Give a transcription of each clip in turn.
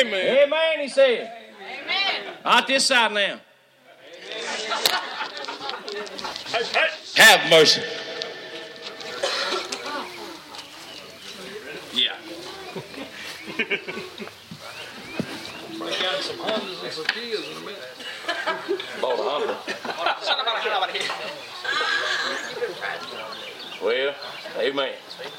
Amen. Amen, he said. Amen. Out this side now. Have mercy. Yeah. We got some Hondas and some Kias in a minute. Bought a Honda. Well, amen.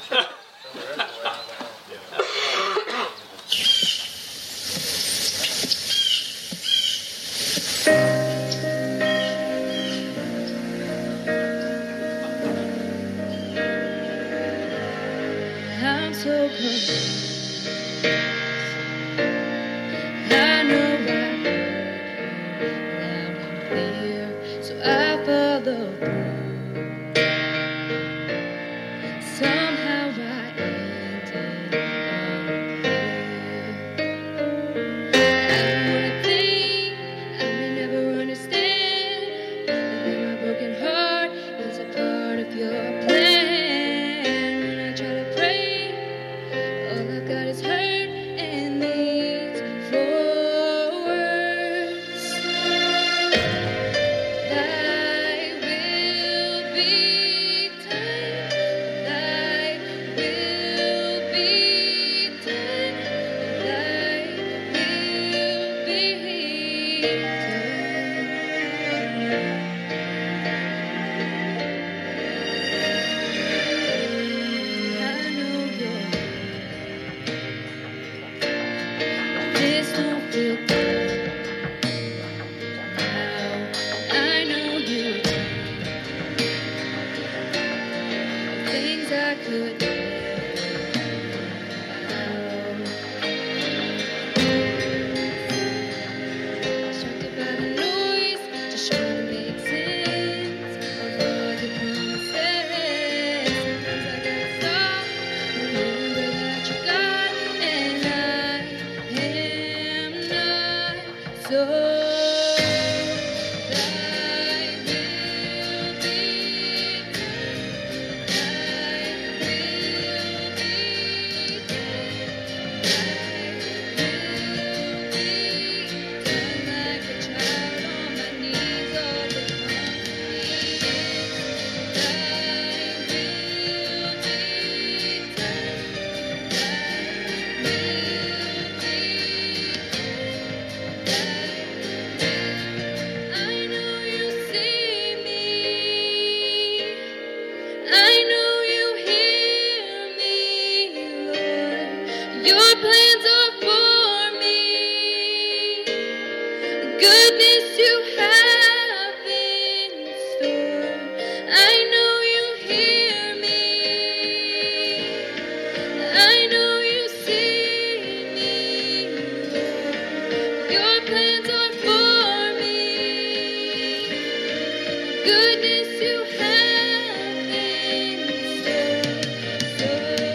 I'm so close. I know I heard loud and clear, so I follow through. Somehow I ended up here. I wanna think I may never understand, and that my broken heart is a part of your plan. When I try to pray, all I've got is hurt and these 4 words. Thy will be done. Thy will be done. Thy will be done. I know you're this don't feel good now. I know you things I could distracted by the noise, just trying to make sense of all your promises. Sometimes I gotta stop, remember that you're God and I am not. So thy will be done. Thy will be done. Thy will be done. Like a child on my knees, all the confidence. Thy will be done. Thy will be done. I know you see me. I know you hear me, Lord. Your plans are for me. Goodness you have in store. I know you hear me. I know you see me, Lord. Your plans are for me. Goodness you have in store.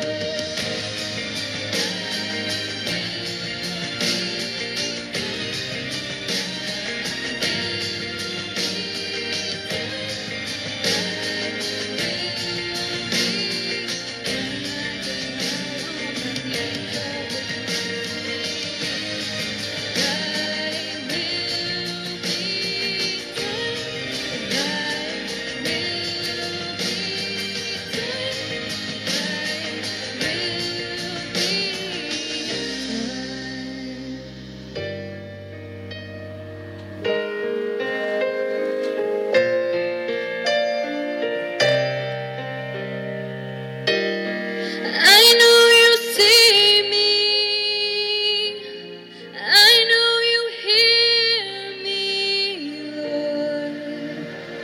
I know you see me. I know you hear me, Lord.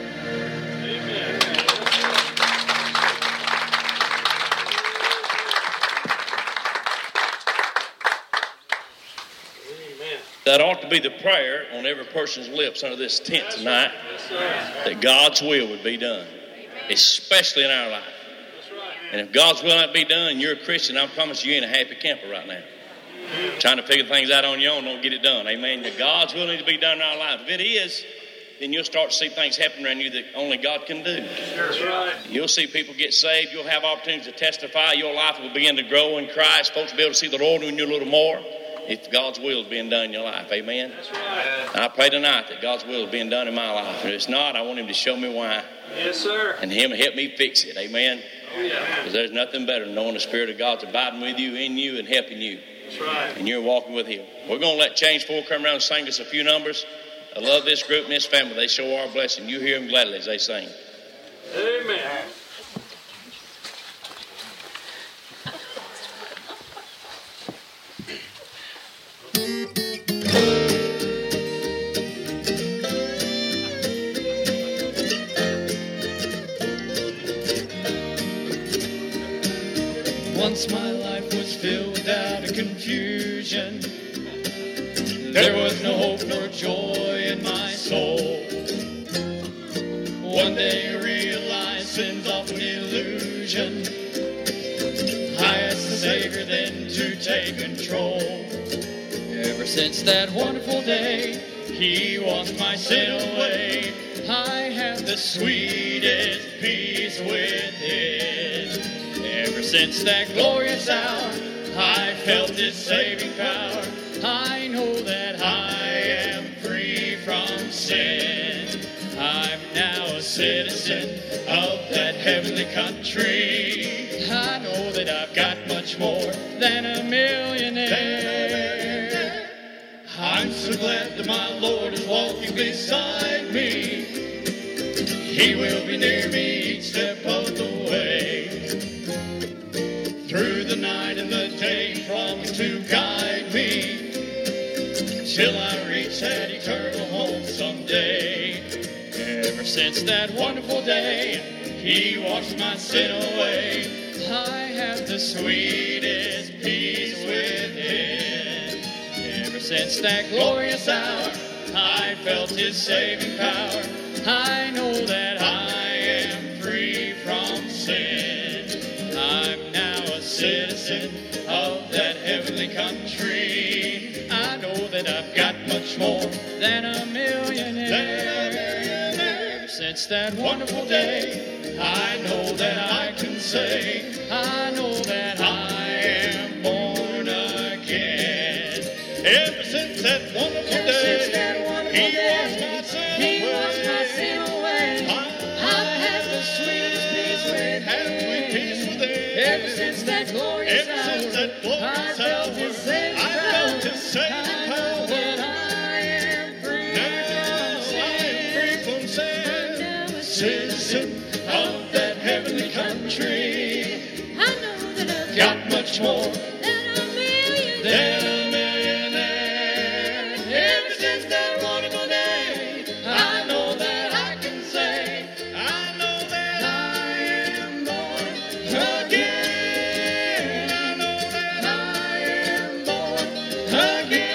That ought to be the prayer on every person's lips under this tent tonight, that God's will would be done, especially in our life. And if God's will not be done and you're a Christian, I promise you ain't a happy camper right now. Trying to figure things out on your own, don't get it done. Amen. That God's will needs to be done in our life. If it is, then you'll start to see things happen around you that only God can do. That's right. You'll see people get saved. You'll have opportunities to testify. Your life will begin to grow in Christ. Folks will be able to see the Lord in you a little more. if God's will is being done in your life. Amen? And I pray tonight that God's will is being done in my life. And if it's not, I want him to show me why. Yes, sir. And him help me fix it. Amen? Because there's nothing better than knowing the Spirit of God's abiding with you, in you, and helping you. That's right. And you're walking with him. We're going to let Change 4 come around and sing us a few numbers. I love this group and this family. They show our blessing. You hear them gladly as they sing. Amen. Once my life was filled out of confusion. There was no hope nor joy in my soul. One day I realized sin's often illusion. I asked the Savior then to take control. Ever since that wonderful day, He washed my sin away. I have the sweetest peace within. Ever since that glorious hour, I felt His saving power. I know that I am free from sin. I'm now a citizen of that heavenly country. I know that I've got much more than a millionaire. I'm so glad that my Lord is walking beside me. He will be near me each step of the way. Through the night and the day, He promised to guide me till I reach that eternal home someday. Ever since that wonderful day, He washed my sin away. I have the sweetest peace within. Ever since that glorious hour, I felt His saving power. I know that I am free from sin. I'm now a citizen of that heavenly country. I know that I've got much more than a millionaire. Ever since that wonderful day, I know that I can say, I know that I am born again. Ever since that wonderful day, He washed my sin away. I have the sweetest peace within. Ever since that glorious hour, I felt His saving power. I know that I am free from sin. I'm now a citizen of that heavenly country. I know that I've Got much more than a millionaire. than a millionaire. Ever since that wonderful day, I know that I can say, I know that I am born again. I know that I am born again.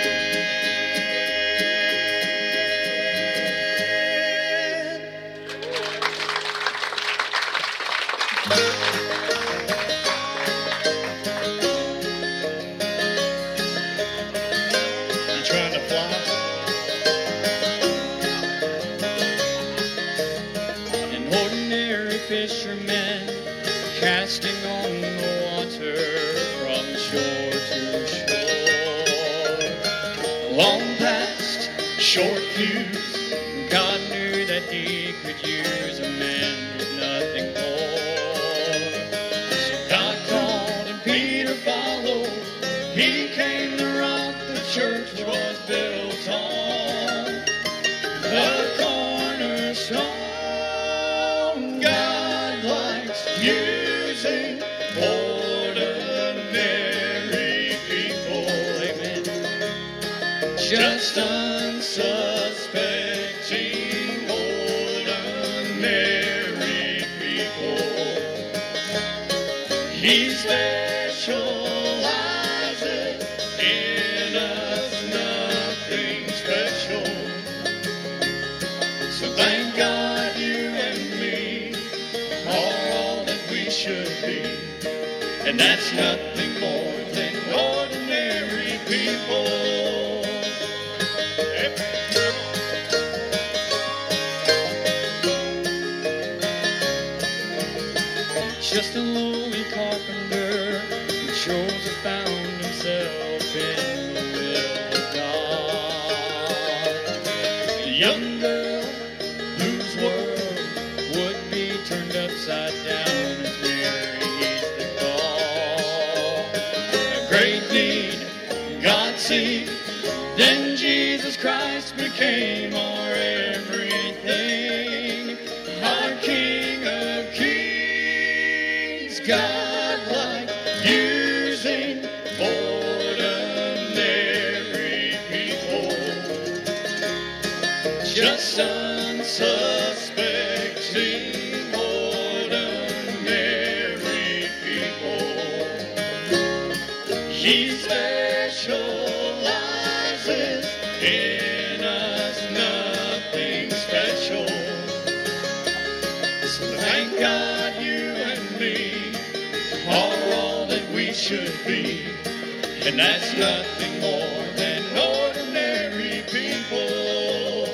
You trying to fly? An ordinary fisherman casting on the water from shore to shore. Long past, short fuse, God knew that He could use a man with nothing more. So God called and Peter followed. He came the rock the church was built on. The cornerstone. God likes using ordinary people. Amen. Just unsuspecting ordinary people. He specializes in us, nothing special. So thank God you and me are all that we should be. And that's nothing more than ordinary people. Just a lowly carpenter who chose to found himself in young girl whose world would be turned upside down as Mary heeds the call. A great need God see, then Jesus Christ became our everything, our King of Kings, God-like, using ordinary people, just unsuspecting ordinary people. He specializes in us, nothing special. So thank God you and me are all that we should be, and that's nothing more than ordinary people.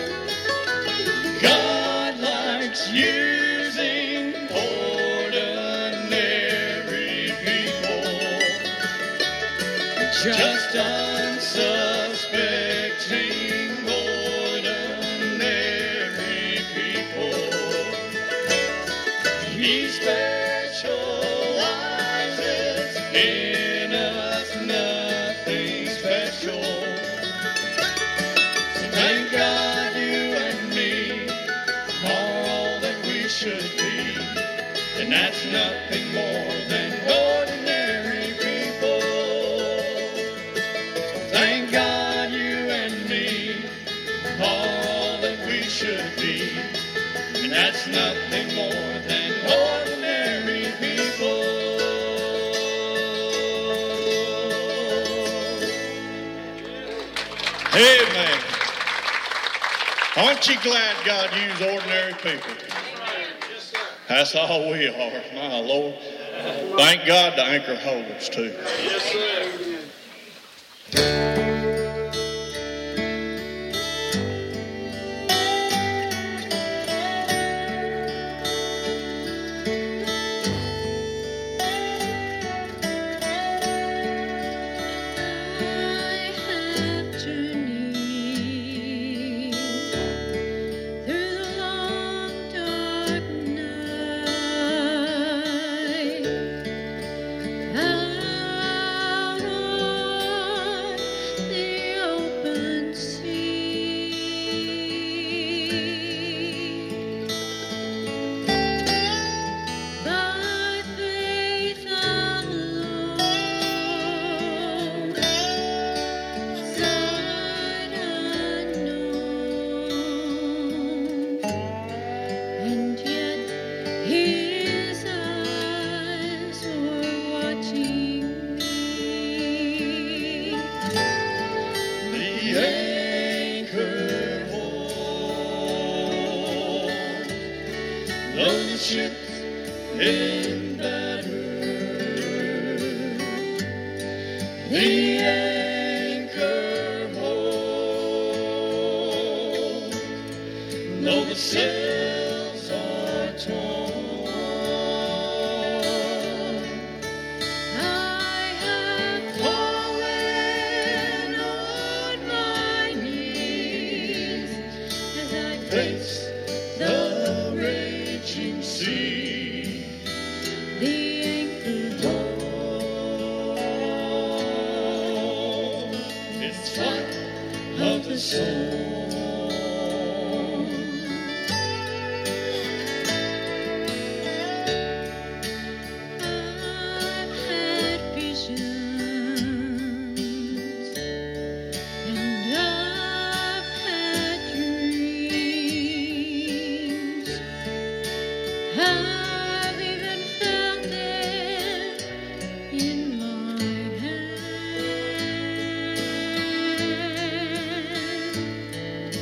God likes using ordinary people, just unsuspecting ordinary people. He specializes in us, nothing special. So thank God you and me are all that we should be, and that's nothing more than ordinary people. So thank God you and me are all that we should be, and that's nothing more than ordinary people. Amen. Aren't you glad God used ordinary people? That's all we are, my Lord. Thank God the anchor holders too. Yes, sir. I have journeyed through the long dark night, out on the open sea. By faith alone, sight unknown, and yet His eyes were watching me. The anchor holds, though the ship's in battle. The anchor holds, though the sails are torn. I have fallen on my knees as I Face the raging sea. the anchor holds, it's flight of the soul. I've had visions and I've had dreams. I've even felt it in my hand.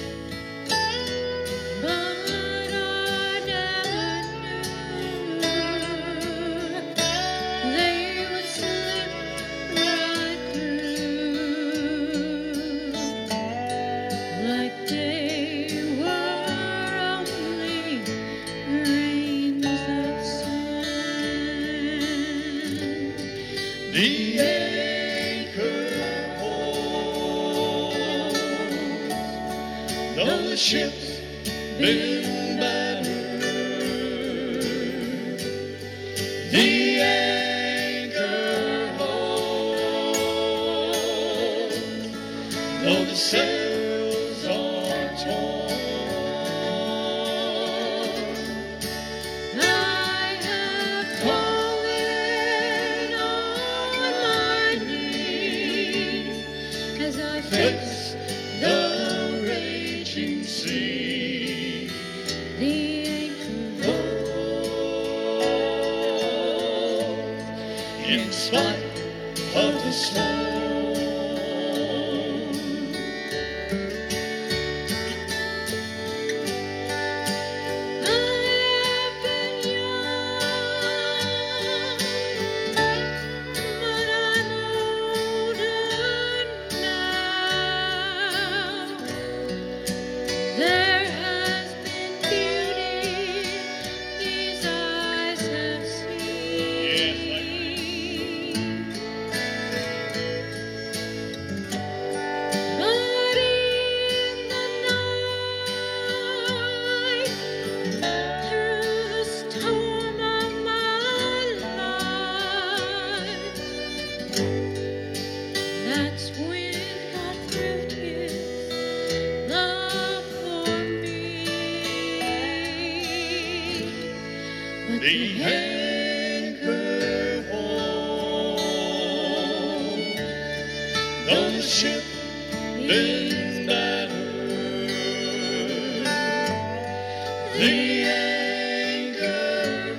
though the ship's been battered, the anchor holds, though the sails are torn. I have fallen on my knees as I face The raging sea, the anchor holds. in spite of the storm. I have been young, but I'm older now. There has been beauty these eyes have seen. But in the night, through the storm of my life, that's when God proved His love for me. But The anchor holds, though the ship been battered, the anchor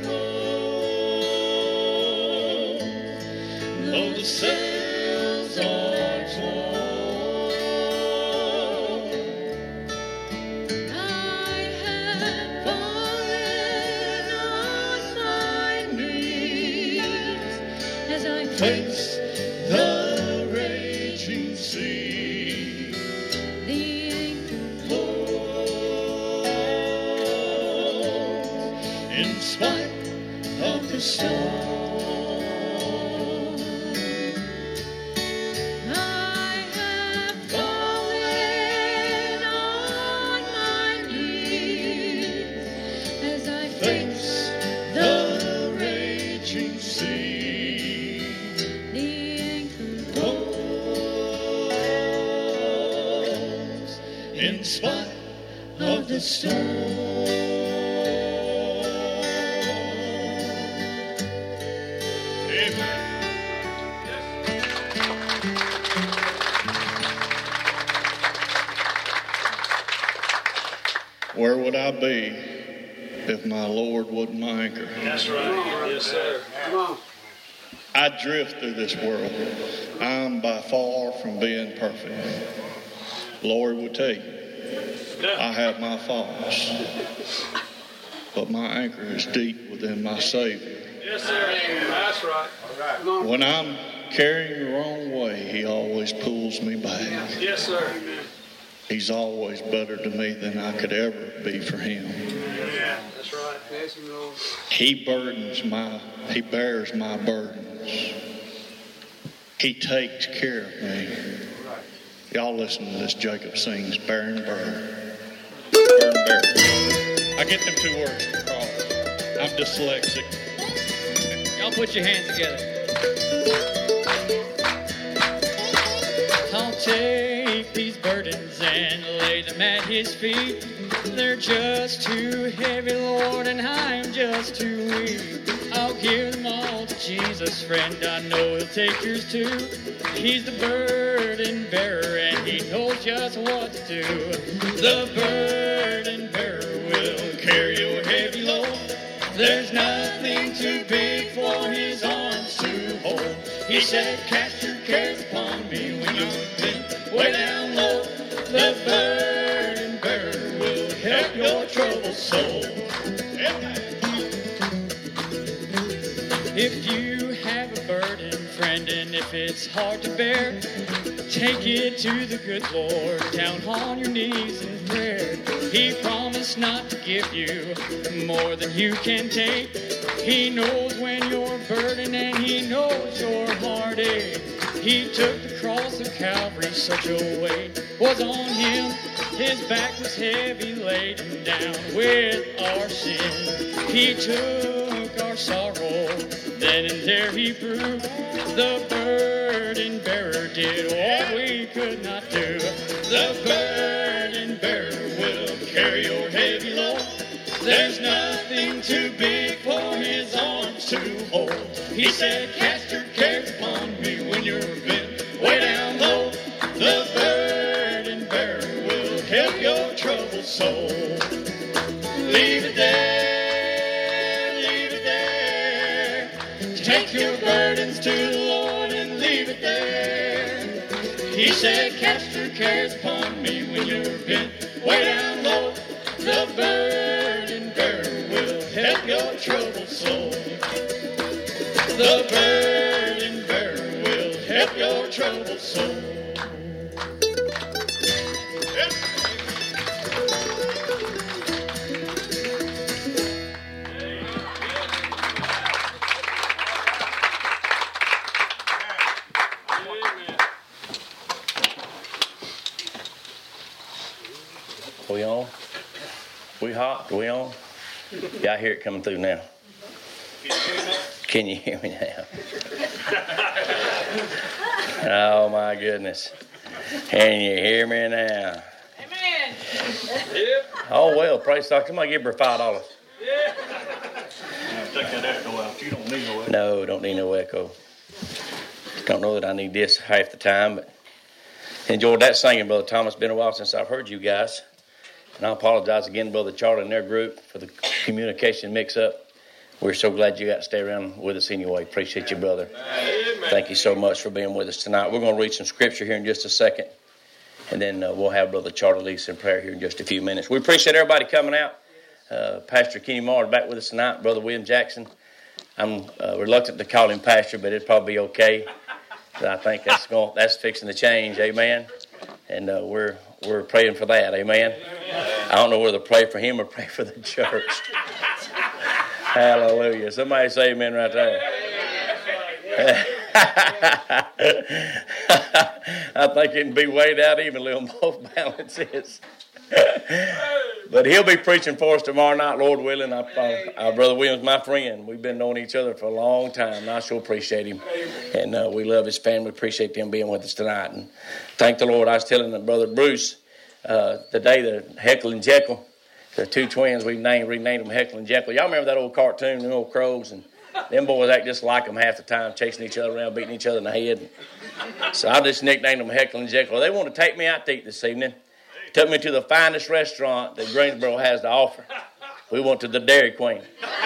holds, though the sails are torn. I have fallen on my knees as I Face the raging sea, the anchor holds, in spite of the storm. I have fallen on my knees as I Face the raging sea, the anchor holds, in spite of the storm. Amen. Where would I be if my Lord wasn't my anchor? That's right. Yes, sir. I drift through this world. I'm by far from being perfect. Lord will tell you, I have my faults, but my anchor is deep within my Savior. Yes, sir. That's right. When I'm carrying the wrong way, He always pulls me back. Yes, sir. He's always better to me than I could ever be for Him. That's right. He bears my burdens. He takes care of me. Y'all listen to this. Jacob sings, bear and burden. Burden, bear. I get them two words across. I'm dyslexic. Y'all put your hands together. I'll take these burdens and lay them at His feet. They're just too heavy, Lord, and I'm just too weak. I'll give them all to Jesus, friend. I know He'll take yours too. He's the burden bearer, and He knows just what to do. The burden bearer will carry your heavy load. There's nothing too big for His arms to hold. He said, cast your cares upon me when you've been way down low. The burden bearer will help your troubled soul. If you have a burden, friend, and if it's hard to bear, take it to the good Lord, down on your knees in prayer. He promised not to give you more than you can take. He knows when you're burdened and He knows your heartache. He took the cross of Calvary, such a weight was on him. His back was heavy, laden down with our sin. He took our sorrow, then and there he proved the burden bearer did what we could not do. The burden bearer will carry your heavy load. There's nothing too big for his arms to hold. He said, cast your cares upon me when you're bent way down low. The burden bearer will help your troubled soul. Leave it there, leave it there. Take your burdens to the Lord and leave it there. He said, cast your cares upon me when you're bent way down low. The burden bearer will help your troubled soul. The burden bearer will help your troubled soul. We on? We hot? We on? Yeah, I hear it coming through now. Can you hear me now? Oh my goodness. Can you hear me now? Amen. Oh well, praise God. Somebody give her $5. Take that echo out. You don't need no echo. No, don't need no echo. Don't know that I need this half the time, but enjoyed that singing, Brother Thomas. Been a while since I've heard you guys. And I apologize again, Brother Charlie and their group, for the communication mix-up. We're so glad you got to stay around with us anyway. Appreciate you, brother. Amen. Thank you so much for being with us tonight. We're going to read some scripture here in just a second, and then we'll have Brother Charlie lead us in prayer here in just a few minutes. We appreciate everybody coming out. Pastor Kenny Moore is back with us tonight. Brother William Jackson. I'm reluctant to call him pastor, but it'll probably be okay. But I think that's fixing to change. Amen. And we're praying for that. Amen. I don't know whether to pray for him or pray for the church. Hallelujah. Somebody say amen right there. I think it can be weighed out evenly on both balances. But he'll be preaching for us tomorrow night, Lord willing. Our Brother William's my friend. We've been knowing each other for a long time, and I sure appreciate him. And we love his family. Appreciate them being with us tonight. And thank the Lord. I was telling Brother Bruce the day that Heckle and Jekyll, the two twins, we renamed them Heckle and Jekyll. Y'all remember that old cartoon, the old crows? And them boys act just like them half the time, chasing each other around, beating each other in the head. So I just nicknamed them Heckle and Jekyll. They want to take me out to eat this evening. Took me to the finest restaurant that Greensboro has to offer. We went to the Dairy Queen.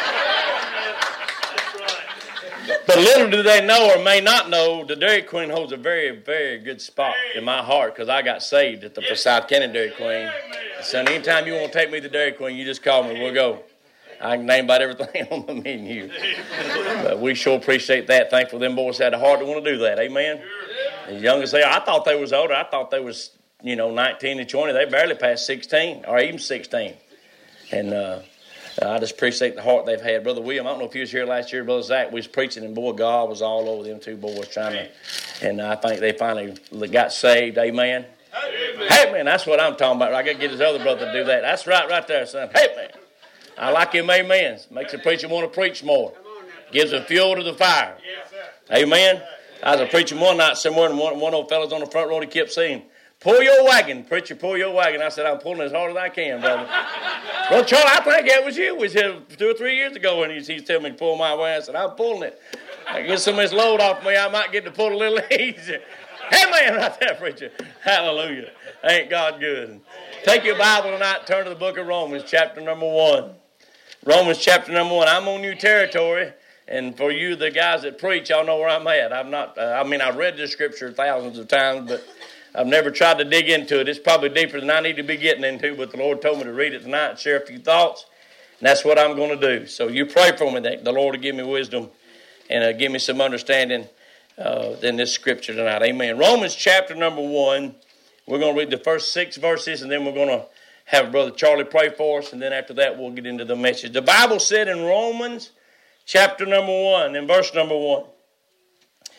But little do they know or may not know, the Dairy Queen holds a very, very good spot in my heart because I got saved at the Forsyth County Dairy Queen. So anytime you want to take me to the Dairy Queen, you just call me. We'll go. I can name about everything on the menu. But we sure appreciate that. Thankful them boys had the heart to want to do that. Amen. As young as they are, I thought they was older. I thought they was 19 and 20. They barely passed 16 or even 16. And I just appreciate the heart they've had. Brother William, I don't know if he was here last year. Brother Zach, we was preaching, and boy, God was all over them two boys trying to. And I think they finally got saved. Amen. Hey, man, that's what I'm talking about. I got to get his other brother to do that. That's right there, son. Hey, man. I like him, amen. Makes the preacher want to preach more. Gives him fuel to the fire. Amen. I was preaching one night somewhere, and one old fella's on the front row, he kept saying, "Pull your wagon, preacher, pull your wagon." I said, "I'm pulling as hard as I can, brother." Well, Charlie, I think that was you. We was here 2 or 3 years ago, and he's telling me to pull my wagon. I said, "I'm pulling it. I get some of this load off me, I might get to pull a little easier." Hey, man, right there, preacher. Hallelujah. Ain't God good? Take your Bible tonight, turn to the book of Romans, chapter number 1. Romans chapter number 1. I'm on new territory, and for you, the guys that preach, y'all know where I'm at. I'm not. I've read this scripture thousands of times, but I've never tried to dig into it. It's probably deeper than I need to be getting into, but the Lord told me to read it tonight and share a few thoughts, and that's what I'm going to do. So you pray for me that the Lord will give me wisdom and give me some understanding in this scripture tonight. Amen. Romans chapter number 1. We're going to read the first 6 verses, and then we're going to have Brother Charlie pray for us, and then after that we'll get into the message. The Bible said in Romans chapter number 1, in verse number 1,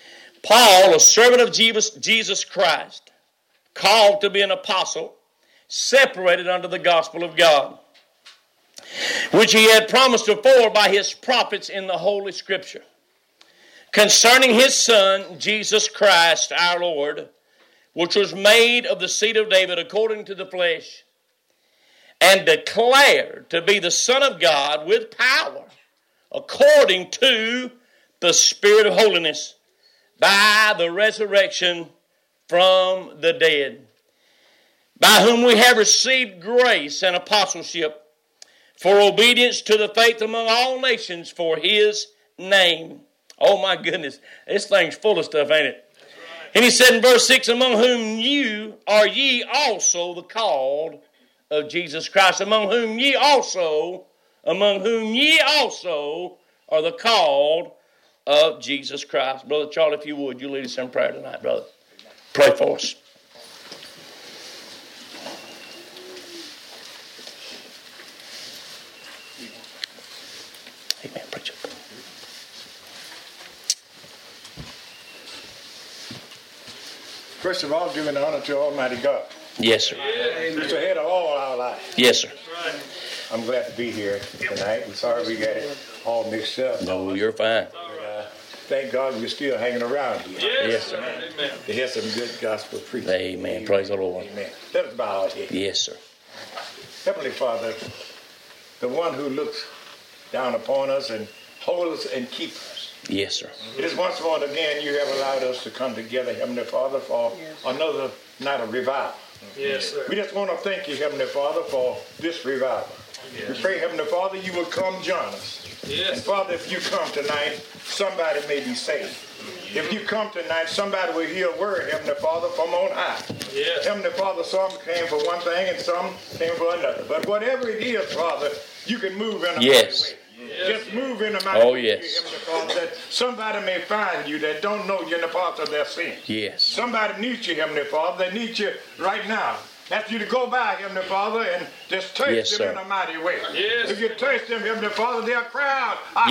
Paul, a servant of Jesus Christ, called to be an apostle, separated unto the gospel of God, which he had promised afore by his prophets in the Holy Scripture, concerning his Son, Jesus Christ our Lord, which was made of the seed of David according to the flesh, and declared to be the Son of God with power, according to the Spirit of holiness, by the resurrection from the dead, by whom we have received grace and apostleship for obedience to the faith among all nations for his name. Oh my goodness, this thing's full of stuff, ain't it? And he said in verse 6, among whom are ye also the called of Jesus Christ, among whom ye also are the called of Jesus Christ. Brother Charlie, if you would, you lead us in prayer tonight, brother. Pray for us. Amen. Preach it. First of all, giving honor to Almighty God. Yes, sir. Who's ahead of all our life. Yes, sir. I'm glad to be here tonight. I'm sorry we got it all mixed up. No, you're fine. Thank God we're still hanging around here. Yes, sir. To hear some good gospel preaching. Amen. Praise the Lord. Amen. Let us bow our heads. Yes, sir. Heavenly Father, the one who looks down upon us and holds us and keeps us. Yes, sir. It is once more again you have allowed us to come together, Heavenly Father, for another night of revival. Yes, sir. We just want to thank you, Heavenly Father, for this revival. Yes. We pray, Heavenly Father, you will come join us. Yes. And Father, if you come tonight, somebody may be saved. If you come tonight, somebody will hear a word, Heavenly Father, from on high. Yes. Heavenly Father, some came for one thing and some came for another. But whatever it is, Father, you can move in a mighty way. Just move in a mighty way, yes. Heavenly Father, that somebody may find you that don't know you in the parts of their sin. Yes. Somebody needs you, Heavenly Father. They need you right now. Ask you to go by, Heavenly Father, and just taste them in a mighty way. Yes. If you taste them, Heavenly Father, they'll cry out, I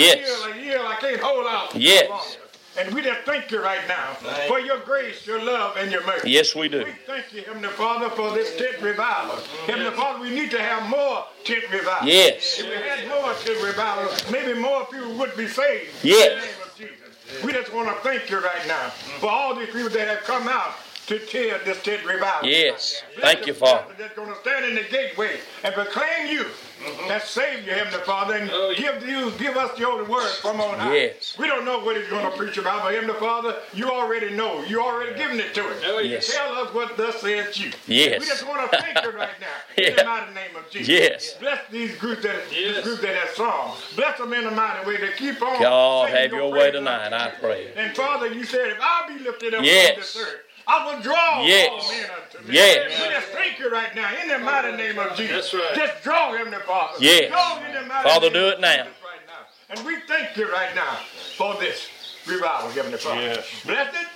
can't hold out Yes. longer. And we just thank you right now for your grace, your love, and your mercy. Yes, we do. We thank you, Heavenly Father, for this tent revival. Heavenly Father, we need to have more tent revival. Yes. If we had more tent revival, maybe more people would be saved. Yes. In the name of Jesus. We just want to thank you right now for all these people that have come out to tell this tent revival. Yes. Thank you, Father. That's going to stand in the gateway and proclaim you that saved you, Heavenly Father, and give us your word from on high. Yes. We don't know what he's going to preach about, but Heavenly Father, you already know. You already given it to us. Yes. Tell us what thus says you. Yes. We just want to thank you right now in Yeah. the mighty name of Jesus. Yes. Bless these groups that have sung. Bless them in a mighty way to keep on. God, singing have your way praise tonight, I pray. And Father, you said, if I be lifted up Yes. on this earth, I will draw all men unto me. Yes. We just thank you right now in the mighty name of Jesus. That's right. Just draw him, the Father. Yes. Draw him in the mighty Father, name do of it now. Jesus right now. And we thank you right now for this revival, Heavenly Father. Yes. Blessed,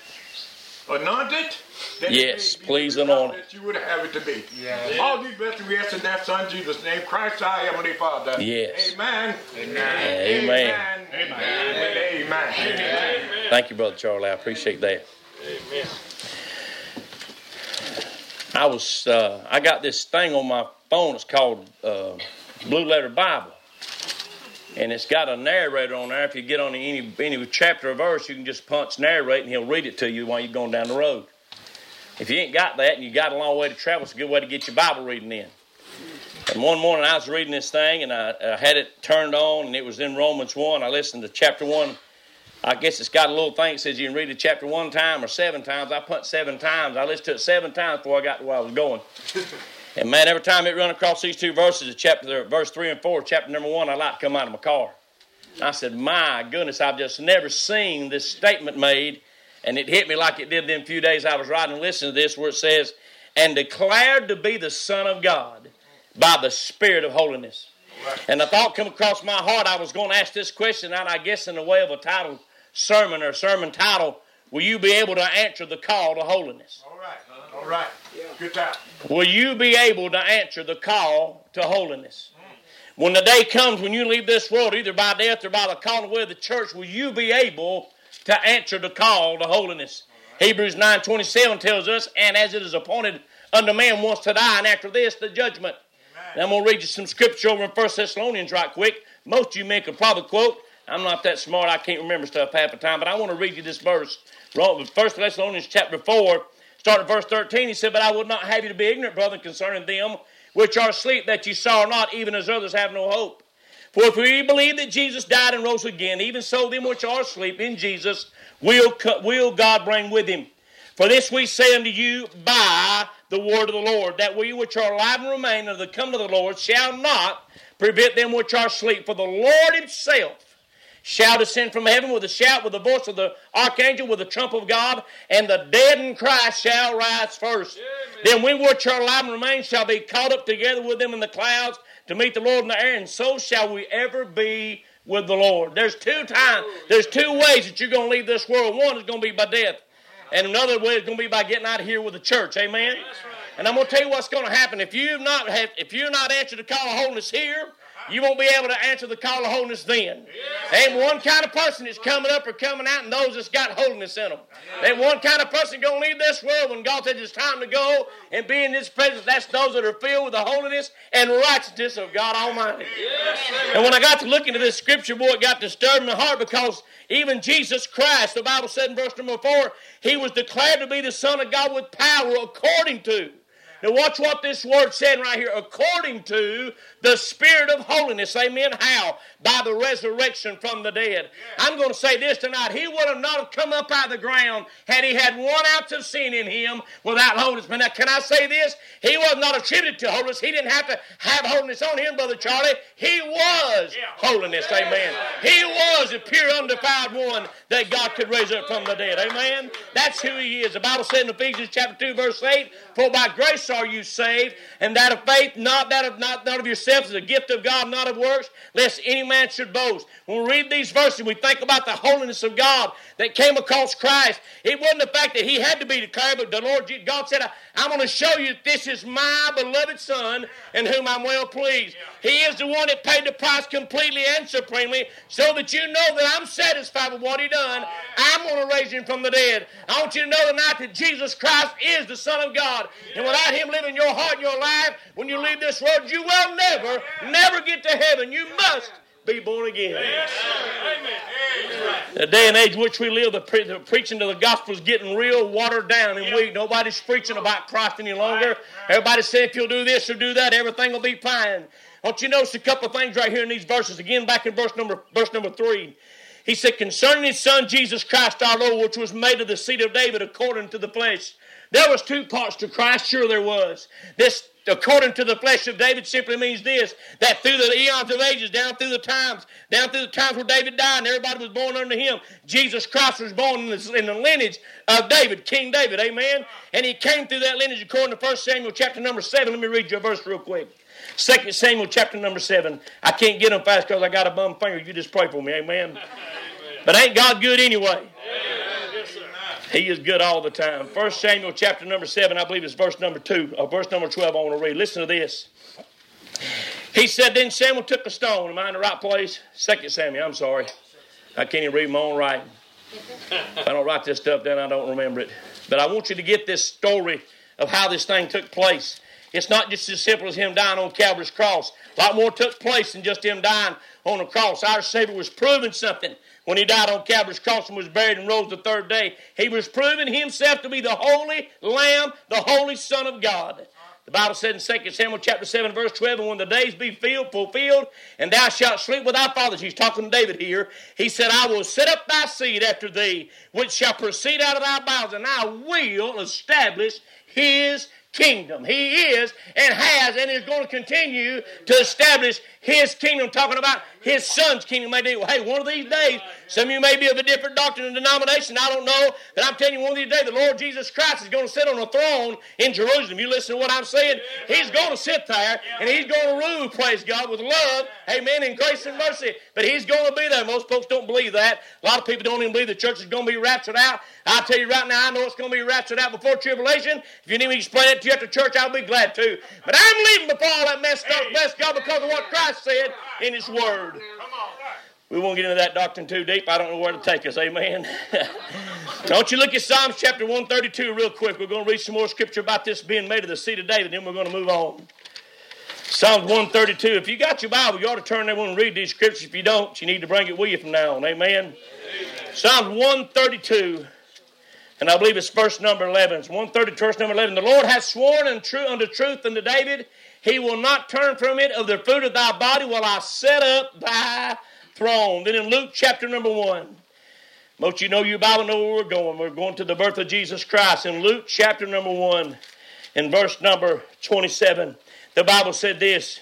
anointed. That Yes, it may be please the revival anoint it. that you would have it to be. All these blessings we ask in that Son Jesus' name, Christ our Heavenly Father. Yes. Amen. Amen. Amen. Thank you, Brother Charlie. I appreciate that. Amen. I got this thing on my phone. It's called Blue Letter Bible, and it's got a narrator on there. If you get on any chapter or verse, you can just punch narrate, and he'll read it to you while you're going down the road. If you ain't got that, and you got a long way to travel, it's a good way to get your Bible reading in. And one morning I was reading this thing, and I had it turned on, and it was in Romans 1. I listened to chapter 1. I guess it's got a little thing that says you can read it chapter 1 time or 7 times. I punched 7 times. I listened to it 7 times before I got to where I was going. And man, every time it run across these 2 verses, verse 3 and 4, chapter number 1, I like to come out of my car. And I said, my goodness, I've just never seen this statement made. And it hit me like it did them few days I was riding and listening to this, where it says, and declared to be the Son of God by the Spirit of holiness. Right. And the thought come across my heart, I was going to ask this question, and I guess in the way of a title sermon or sermon title, will you be able to answer the call to holiness? All right. Good time. Will you be able to answer the call to holiness? When the day comes when you leave this world, either by death or by the calling away of the church, will you be able to answer the call to holiness. Hebrews 9:27 tells us, and as it is appointed unto man once to die, and after this, the judgment. And I'm going to read you some scripture over in 1 Thessalonians right quick. Most of you men could probably quote. I'm not that smart. I can't remember stuff half the time, but I want to read you this verse. 1 Thessalonians chapter 4, starting at verse 13, he said, but I would not have you to be ignorant, brethren, concerning them which are asleep, that ye sorrow not, even as others have no hope. For if we believe that Jesus died and rose again, even so them which are asleep in Jesus will God bring with him. For this we say unto you by the word of the Lord, that we which are alive and remain unto the coming of the Lord shall not prevent them which are asleep. For the Lord himself shall descend from heaven with a shout, with the voice of the archangel, with the trump of God, and the dead in Christ shall rise first. Amen. Then we which are alive and remain shall be caught up together with them in the clouds to meet the Lord in the air, and so shall we ever be with the Lord. There's two ways that you're going to leave this world. One is going to be by death, and another way is going to be by getting out of here with the church. Amen? And I'm going to tell you what's going to happen. If you're not answered the call of holiness here, you won't be able to answer the call of holiness then. There ain't one kind of person that's coming up or coming out and those that's got holiness in them. There ain't one kind of person going to leave this world when God says it's time to go and be in His presence. That's those that are filled with the holiness and righteousness of God Almighty. And when I got to look into this scripture, boy, it got disturbed in my heart, because even Jesus Christ, the Bible said in verse number 4, He was declared to be the Son of God with power according to. Now watch what this word said right here. According to the Spirit of holiness. Amen. How? By the resurrection from the dead. I'm going to say this tonight. He would have not have come up out of the ground had he had 1 ounce of sin in him without holiness. But now, can I say this? He was not attributed to holiness. He didn't have to have holiness on him, Brother Charlie. He was holiness. Amen. He was a pure, undefiled one that God could raise up from the dead. Amen. That's who He is. The Bible said in Ephesians chapter 2, verse 8, for by grace are you saved, and that of faith, not of yourselves, is a gift of God, not of works, lest any man should boast. When we read these verses, we think about the holiness of God that came across Christ. It wasn't the fact that He had to be declared, but the Lord God said, I'm going to show you that this is my beloved Son in whom I'm well pleased. He is the one that paid the price completely and supremely, so that you know that I'm satisfied with what He done. I'm going to raise Him from the dead. I want you to know tonight that Jesus Christ is the Son of God. And without Him living in your heart and your life, when you leave this world, you will never get to heaven. You must be born again. The day and age in which we live, the preaching of the gospel is getting real watered down and weak. Nobody's preaching about Christ any longer. Everybody's saying if you'll do this or do that, everything will be fine. I want you to notice a couple of things right here in these verses. Again, back in verse number 3. He said, concerning His Son, Jesus Christ our Lord, which was made of the seed of David according to the flesh. There was 2 parts to Christ. Sure there was. This according to the flesh of David simply means this, that through the eons of ages, down through the times where David died and everybody was born unto Him, Jesus Christ was born in the lineage of David, King David, amen? And He came through that lineage according to 1 Samuel chapter number 7. Let me read you a verse real quick. 2 Samuel chapter number 7. I can't get them fast because I got a bum finger. You just pray for me, amen? But ain't God good anyway? He is good all the time. 1 Samuel chapter number 7, I believe it's verse number 2, or verse number 12 I want to read. Listen to this. He said, then Samuel took a stone. Am I in the right place? 2 Samuel, I'm sorry. I can't even read my own writing. If I don't write this stuff down, I don't remember it. But I want you to get this story of how this thing took place. It's not just as simple as Him dying on Calvary's cross. A lot more took place than just Him dying on the cross. Our Savior was proving something when He died on Calvary's cross and was buried and rose the 3rd day. He was proving Himself to be the Holy Lamb, the Holy Son of God. The Bible said in 2 Samuel chapter 7, verse 12, and when the days be fulfilled, and thou shalt sleep with thy fathers. He's talking to David here. He said, I will set up thy seed after thee, which shall proceed out of thy bowels, and I will establish His kingdom. He is and has and is going to continue to establish His kingdom, talking about His Son's kingdom. Hey, one of these days, some of you may be of a different doctrine and denomination. I don't know. But I'm telling you, one of these days, the Lord Jesus Christ is going to sit on a throne in Jerusalem. You listen to what I'm saying? He's going to sit there and He's going to rule, praise God, with love, amen, and grace and mercy. But He's going to be there. Most folks don't believe that. A lot of people don't even believe the church is going to be raptured out. I'll tell you right now, I know it's going to be raptured out before tribulation. If you need me to explain it to you at the church, I'll be glad to. But I'm leaving before all that messed up, bless God, because of what Christ said in His Word. We won't get into that doctrine too deep. I don't know where to take us. Amen. Don't you look at Psalms chapter 132 real quick. We're going to read some more scripture about this being made of the seed of David, then we're going to move on. Psalms 132. If you got your Bible, you ought to turn there and read these scriptures. If you don't, you need to bring it with you from now on. Amen. Psalms 132, and I believe it's verse number 11. It's 132, verse number 11. The Lord hath sworn unto truth unto David. He will not turn from it. Of the fruit of thy body will I set up thy throne. Then in Luke chapter number 1. Most of you know your Bible, know where we're going. We're going to the birth of Jesus Christ. In Luke chapter number 1, in verse number 27, the Bible said this.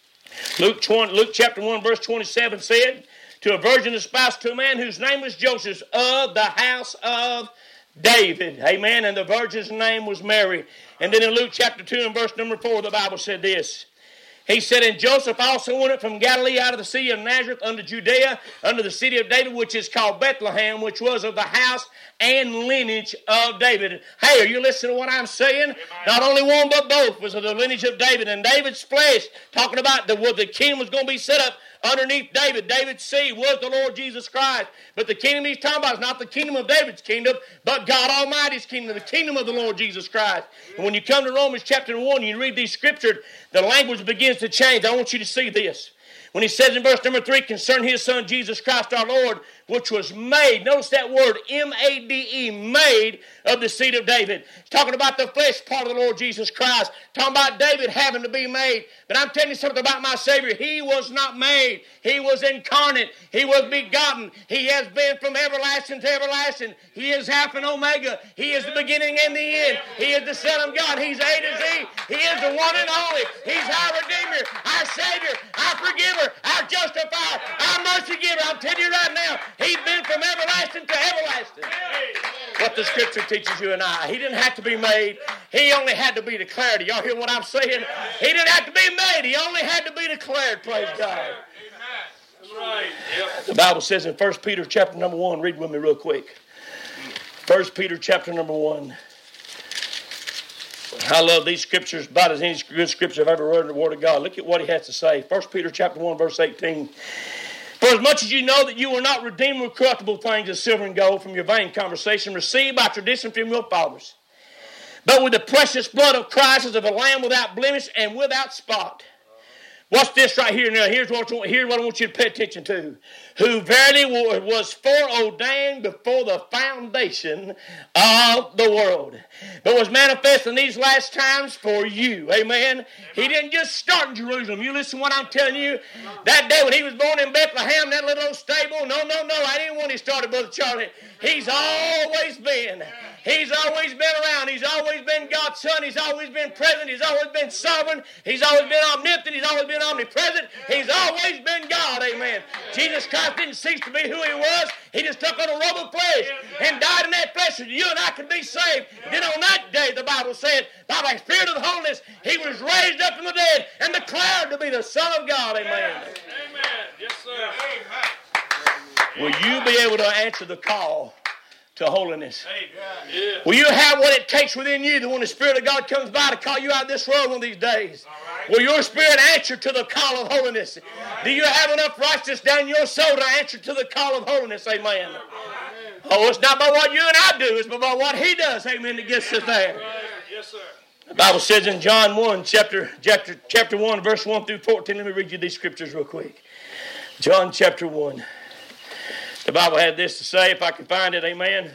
Luke chapter 1, verse 27 said, to a virgin espoused to a man whose name was Joseph of the house of David. Amen. And the virgin's name was Mary. And then in Luke chapter 2 and verse number 4, the Bible said this. He said, and Joseph also went up from Galilee out of the city of Nazareth unto Judea, unto the city of David, which is called Bethlehem, which was of the house and lineage of David. Hey, are you listening to what I'm saying? Not only one, but both was of the lineage of David. And David's flesh, talking about the kingdom was going to be set up underneath David. David's seed was the Lord Jesus Christ. But the kingdom he's talking about is not the kingdom of David's kingdom, but God Almighty's kingdom, the kingdom of the Lord Jesus Christ. And when you come to Romans chapter 1, you read these scriptures, the language begins to change. I want you to see this. When he says in verse number 3, concerning his son Jesus Christ our Lord, which was made, notice that word, M-A-D-E, made of the seed of David. He's talking about the flesh part of the Lord Jesus Christ. Talking about David having to be made. But I'm telling you something about my Savior. He was not made. He was incarnate. He was begotten. He has been from everlasting to everlasting. He is Alpha and Omega. He is the beginning and the end. He is the Son of God. He's A to Z. He is the one and only. He's our Redeemer, our Savior, our Forgiver, our Justifier, our Mercy Giver. I'm telling you right now, He's been from everlasting to everlasting. What the Scripture teaches you and I. He didn't have to be made. He only had to be declared. Y'all hear what I'm saying? He didn't have to be made. He only had to be declared. Praise God. That's right. Yep. The Bible says in 1 Peter chapter number 1, read with me real quick. 1 Peter chapter number 1. I love these scriptures about as any good scripture I've ever read in the Word of God. Look at what he has to say. 1 Peter chapter 1, verse 18. For as much as you know that you were not redeemed with corruptible things as silver and gold from your vain conversation received by tradition from your fathers, but with the precious blood of Christ as of a lamb without blemish and without spot. Watch this right here now. Here's what I want you to pay attention to. Who verily was foreordained before the foundation of the world, but was manifest in these last times for you. Amen. He didn't just start in Jerusalem. You listen to what I'm telling you. That day when he was born in Bethlehem, that little old stable. No. I didn't want he started, Brother Charlie. He's always been. He's always been around. He's always been God's Son. He's always been present. He's always been sovereign. He's always been omnipotent. He's always been omnipresent. He's always been God. Amen. Jesus Christ didn't cease to be who he was. He just took on a robe of flesh and died in that flesh so you and I could be saved. Then on that day, the Bible said, by the Spirit of the holiness, he was raised up from the dead and declared to be the Son of God. Amen. Amen. Yes, sir. Will you be able to answer the call to holiness? Will you have what it takes within you that when the Spirit of God comes by to call you out of this world one of these days? Will your spirit answer to the call of holiness? Do you have enough righteousness down your soul to answer to the call of holiness? Amen. Oh, it's not by what you and I do, it's by what he does. Amen. That gets us there. Yes, sir. The Bible says in John 1, chapter 1, verse 1 through 14. Let me read you these scriptures real quick. John chapter 1. The Bible had this to say, if I can find it, amen.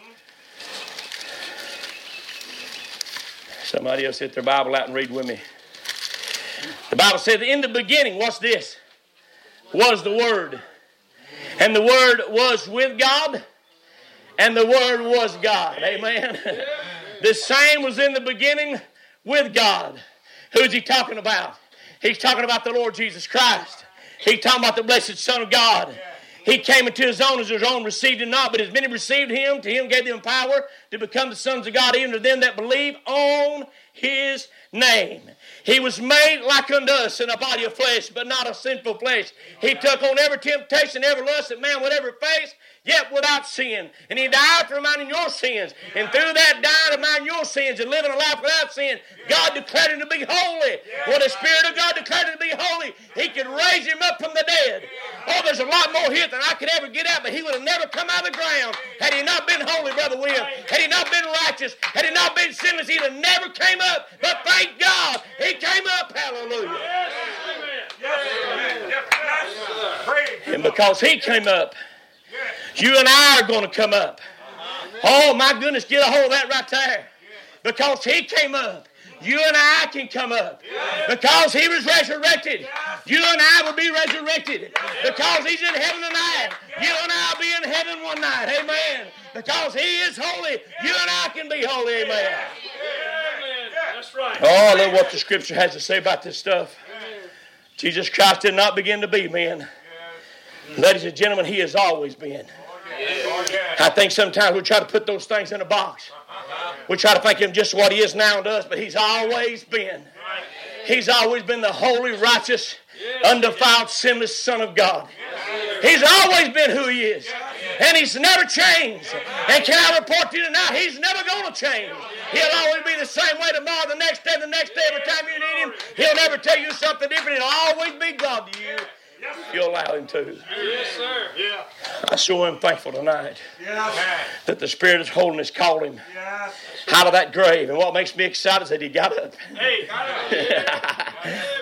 Somebody else hit their Bible out and read with me. The Bible said, in the beginning, what's this? Was the Word. And the Word was with God, and the Word was God. Amen. The same was in the beginning with God. Who's he talking about? He's talking about the Lord Jesus Christ. He's talking about the blessed Son of God. He came into his own, as his own received him not, but as many received him, to him gave them power to become the sons of God, even to them that believe on his name. He was made like unto us in a body of flesh, but not a sinful flesh. He took on every temptation, every lust that man would ever face, yet without sin. And he died for reminding your sins. And through that dying, reminding your sins and living a life without sin, God declared him to be holy. When the Spirit of God declared him to be holy, he could raise him up from the dead. Oh, there's a lot more here than I could ever get out, but he would have never come out of the ground had he not been holy, Brother William. Had he not been righteous, had he not been sinless, he'd have never came up. But thank God, he came up. Hallelujah. And because he came up, you and I are going to come up. Oh, my goodness, get a hold of that right there. Because he came up, you and I can come up. Because he was resurrected, you and I will be resurrected. Because he's in heaven tonight, you and I will be in heaven one night. Amen. Because he is holy, you and I can be holy. Amen. That's right. Oh, look what the Scripture has to say about this stuff. Jesus Christ did not begin to be, man. Ladies and gentlemen, he has always been. I think sometimes we try to put those things in a box. We try to think of him just what he is now to us, but he's always been. He's always been the holy, righteous, undefiled, sinless Son of God. He's always been who he is. And he's never changed. And can I report to you tonight, he's never going to change. He'll always be the same way tomorrow, the next day, every time you need him. He'll never tell you something different. He'll always be God to you. If you allow him to. Yes, sir. Yeah. I sure am thankful tonight that the Spirit of holiness called him out of that grave. And what makes me excited is that he got up. Hey, got up.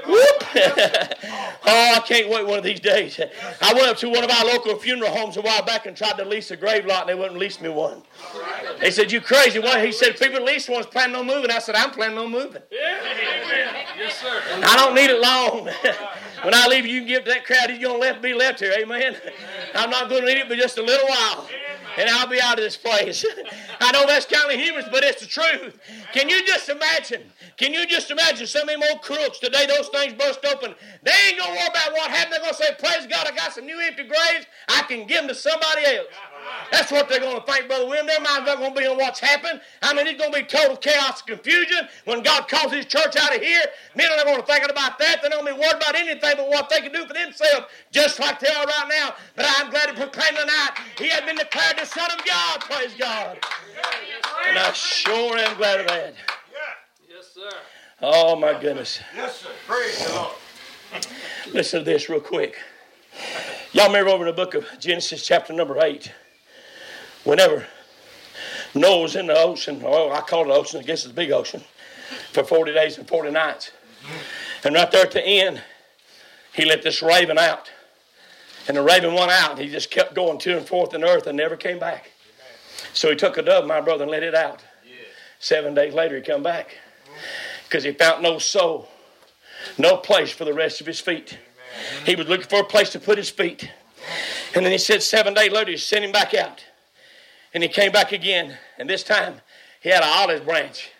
Whoop. Oh, I can't wait one of these days. I went up to one of our local funeral homes a while back and tried to lease a grave lot, and they wouldn't lease me one. They said, "You crazy?" What? He said, "People lease one's planning on moving." I said, "I'm planning on moving." Yes, sir. I don't need it long. When I leave, you can give to that crowd. He's going to be left here. Amen. I'm not going to need it but just a little while, and I'll be out of this place. I know that's kind of humorous, but it's the truth. Can you just imagine? Can you just imagine some of them old crooks today? Those things burst open. They ain't going to worry about what happened. They're going to say, "Praise God, I got some new empty graves. I can give them to somebody else." That's what they're going to think, Brother William. Their mind's not going to be on what's happened. I mean, it's going to be total chaos and confusion when God calls his church out of here. Men are not going to think about that. They're not going to be worried about anything but what they can do for themselves, just like they are right now. But I'm glad to proclaim tonight he has been declared the Son of God. Praise God. And I sure am glad of that. Yes, sir. Oh, my goodness. Yes, sir. Praise the Lord. Listen to this real quick. Y'all remember over in the book of Genesis chapter number 8, whenever Noah was in the ocean, or I call it the ocean, I guess it's the big ocean, for 40 days and 40 nights. And right there at the end, he let this raven out. And the raven went out. He just kept going to and forth in the earth and never came back. So he took a dove, my brother, and let it out. 7 days later, he come back. Because he found no soul, no place for the rest of his feet. He was looking for a place to put his feet. And then he said 7 days later, he sent him back out. And he came back again. And this time, he had an olive branch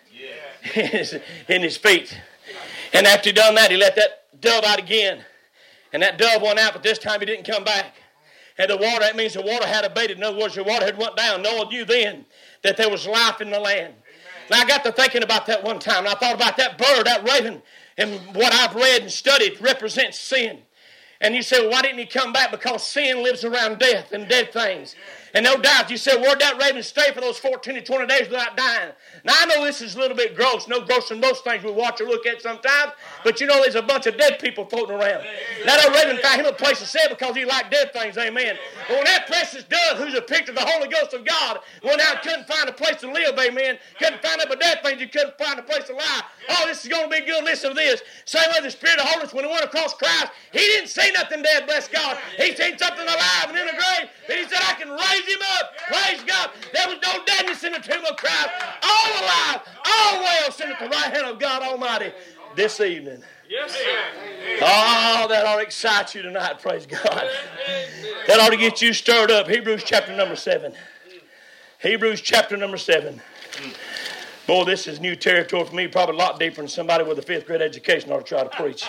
in his feet. And after he done that, he let that dove out again. And that dove went out, but this time he didn't come back. And the water, that means the water had abated. In other words, the water had went down. Noah knew then that there was life in the land. Now, I got to thinking about that one time. And I thought about that bird, that raven, and what I've read and studied represents sin. And you say, well, why didn't he come back? Because sin lives around death and dead things. And no doubt, you said, where'd that raven stay for those 14 to 20 days without dying? Now, I know this is a little bit gross. No grosser than most things we watch or look at sometimes. But you know there's a bunch of dead people floating around. Now, that raven found him a place to stay because he liked dead things. Amen. But when that precious dove, who's a picture of the Holy Ghost of God, went out and couldn't find a place to live, amen, couldn't find up a dead things, you couldn't find a place to lie. Oh, this is going to be good. Listen to this. Same way the Spirit of holiness, when he went across Christ, he didn't see nothing dead, bless God. He seen something alive and in the grave. And he said, I can raise him up. Praise God. There was no deadness in the tomb of Christ. All alive, all well, sitting at the right hand of God Almighty this evening. Yes, sir. Oh, that ought to excite you tonight, praise God. That ought to get you stirred up. Hebrews chapter number 7. Hebrews chapter number 7. Boy, this is new territory for me, probably a lot deeper than somebody with a 5th grade education ought to try to preach.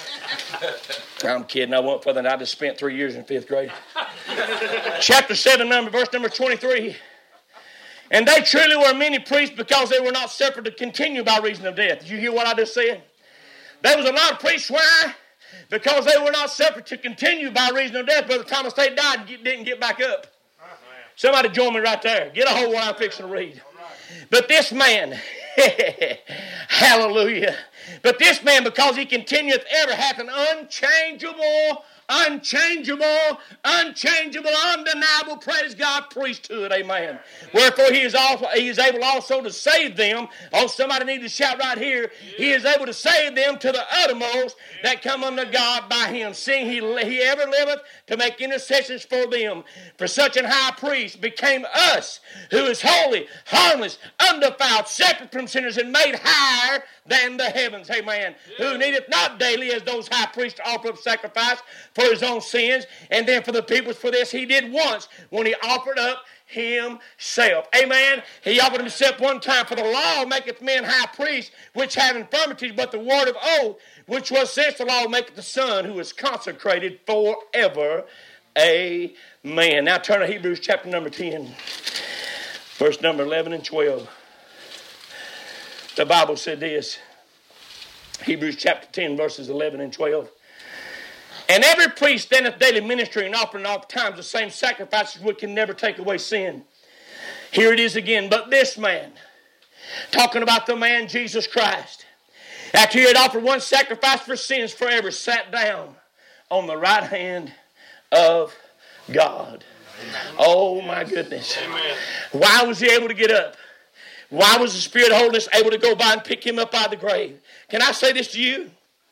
I'm kidding, I won't further than I just spent 3 years in 5th grade. Chapter 7, verse number 23. And they truly were many priests because they were not suffered to continue by reason of death. Did you hear what I just said? There was a lot of priests. Why? Because they were not suffered to continue by reason of death. Brother Thomas Tate died and didn't get back up. Somebody join me right there. Get a hold of what I'm fixing to read. But this man, hallelujah. But this man, because he continueth ever, hath an unchangeable, undeniable, praise God, priesthood. Amen. Wherefore he is able also to save them. Oh, somebody need to shout right here. He is able to save them to the uttermost that come unto God by him, seeing he ever liveth to make intercessions for them. For such an high priest became us, who is holy, harmless, undefiled, separate from sinners, and made higher than the heavens. Amen. Who needeth not daily as those high priests to offer up sacrifice for his own sins, and then for the people's. For this he did once when he offered up himself. Amen. He offered himself one time. For the law maketh men high priests, which have infirmities, but the word of oath, which was since the law, maketh the Son, who is consecrated forever. Amen. Now turn to Hebrews chapter number 10, verse number 11 and 12. The Bible said this. Hebrews chapter 10, verses 11 and 12. And every priest standeth daily ministering and offering oft times the same sacrifices which can never take away sin. Here it is again. But this man, talking about the man Jesus Christ, after he had offered one sacrifice for sins forever, sat down on the right hand of God. Oh my goodness. Why was he able to get up? Why was the Spirit of holiness able to go by and pick him up out of the grave? Can I say this to you?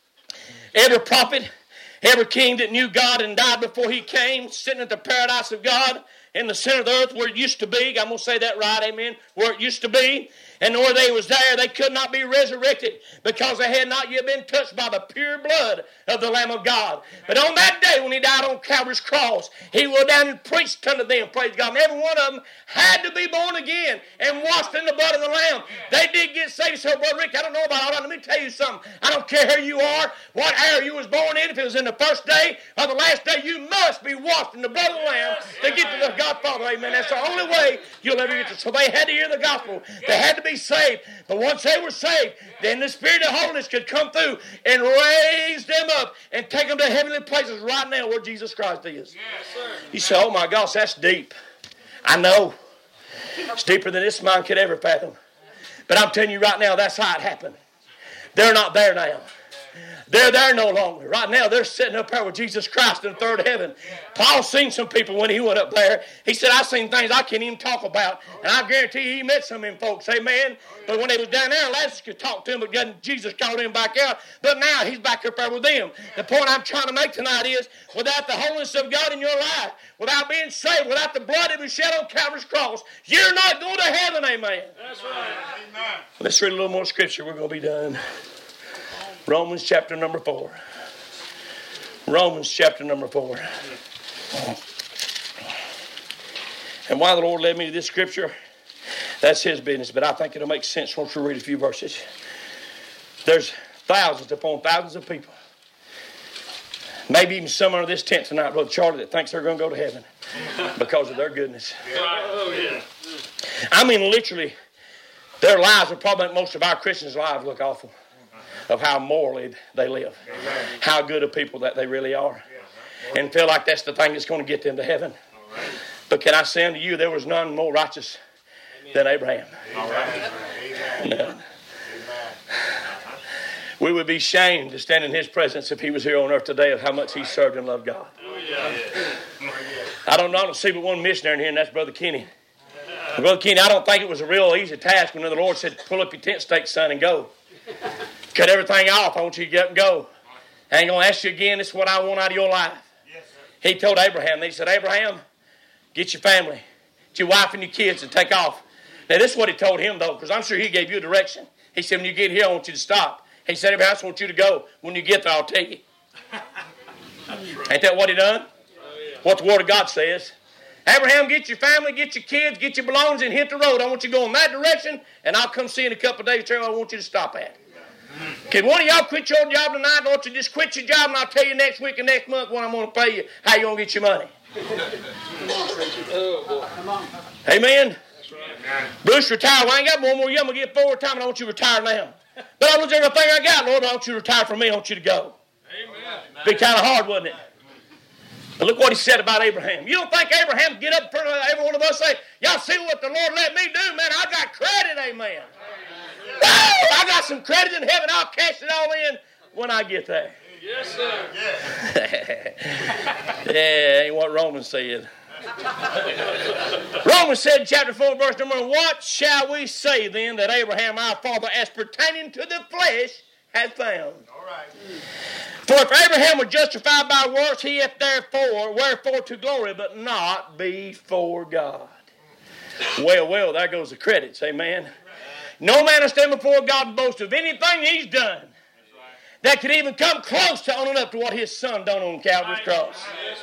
Every prophet, every king that knew God and died before he came, sitting at the paradise of God in the center of the earth where it used to be. I'm going to say that right, amen. Where it used to be. And where they was there, they could not be resurrected because they had not yet been touched by the pure blood of the Lamb of God. But on that day when he died on Calvary's cross, he went down and preached unto them, praise God. And every one of them had to be born again and washed in the blood of the Lamb. They did get saved. So, Brother Rick, I don't know about all that. Let me tell you something. I don't care who you are, what era you was born in, if it was in the first day or the last day, you must be washed in the blood of the Lamb to get to the God Father. Amen. That's the only way you'll ever get to. So they had to hear the gospel. They had to be saved. But once they were saved, then the Spirit of holiness could come through and raise them up and take them to heavenly places right now where Jesus Christ is. Yes, sir. You say, oh my gosh, that's deep. I know. It's deeper than this mind could ever fathom. But I'm telling you right now, that's how it happened. They're not there now. They're there no longer. Right now, they're sitting up there with Jesus Christ in the third heaven. Paul seen some people when he went up there. He said, I've seen things I can't even talk about. And I guarantee you, he met some of them folks. Amen. But when they was down there, Lazarus could talk to him, but Jesus called him back out. But now he's back up there with them. The point I'm trying to make tonight is, without the holiness of God in your life, without being saved, without the blood that was shed on Calvary's cross, you're not going to heaven. Amen. That's right. Amen. Let's read a little more scripture. We're going to be done. Romans chapter number 4. Romans chapter number 4. And why the Lord led me to this scripture, that's His business. But I think it'll make sense once we read a few verses. There's thousands upon thousands of people. Maybe even some under this tent tonight, Brother Charlie, that thinks they're going to go to heaven because of their goodness. I mean, literally, their lives will probably make most of our Christians' lives look awful. Of how morally they live. Amen. How good of people that they really are. And feel like that's the thing that's going to get them to heaven. Right. But can I say unto you, there was none more righteous than Abraham. No. We would be ashamed to stand in his presence if he was here on earth today of how much he served and loved God. I don't see but one missionary in here, and that's Brother Kenny. Brother Kenny, I don't think it was a real easy task when the Lord said, pull up your tent stakes, son, and go. Cut everything off. I want you to get up and go. I ain't going to ask you again. This is what I want out of your life. Yes, he told Abraham, he said, Abraham, get your family, get your wife and your kids and take off. Now, this is what he told him, though, because I'm sure he gave you a direction. He said, when you get here, I want you to stop. He said, Abraham, I want you to go. When you get there, I'll take you. Ain't that what he done? What the Word of God says. Abraham, get your family, get your kids, get your belongings, and hit the road. I want you to go in that direction, and I'll come see you in a couple of days. I want you to stop at. Can one of y'all quit your job tonight? I want you to just quit your job, and I'll tell you next week and next month when I'm going to pay you how you're going to get your money. Amen? Bruce, retire. Well, I ain't got one more year. I'm going to get 4 times. I want you to retire now. But I lose everything I got, Lord. But I want you to retire from me. I want you to go. Amen. Be kind of hard, wasn't it? But look what he said about Abraham. You don't think Abraham get up in front of every one of us and say, y'all see what the Lord let me do? Man, I got credit, amen. Woo! I got some credit in heaven. I'll cash it all in when I get there. Yes, sir. Yeah, ain't what Romans said. Romans said in chapter 4, verse number 1, what shall we say then that Abraham our father as pertaining to the flesh hath found? All right. For if Abraham was justified by works, he hath therefore wherefore to glory, but not before God. Well, there goes the credits, amen. No man will stand before God and boast of anything he's done that could even come close to owning up to what his son done on Calvary's cross.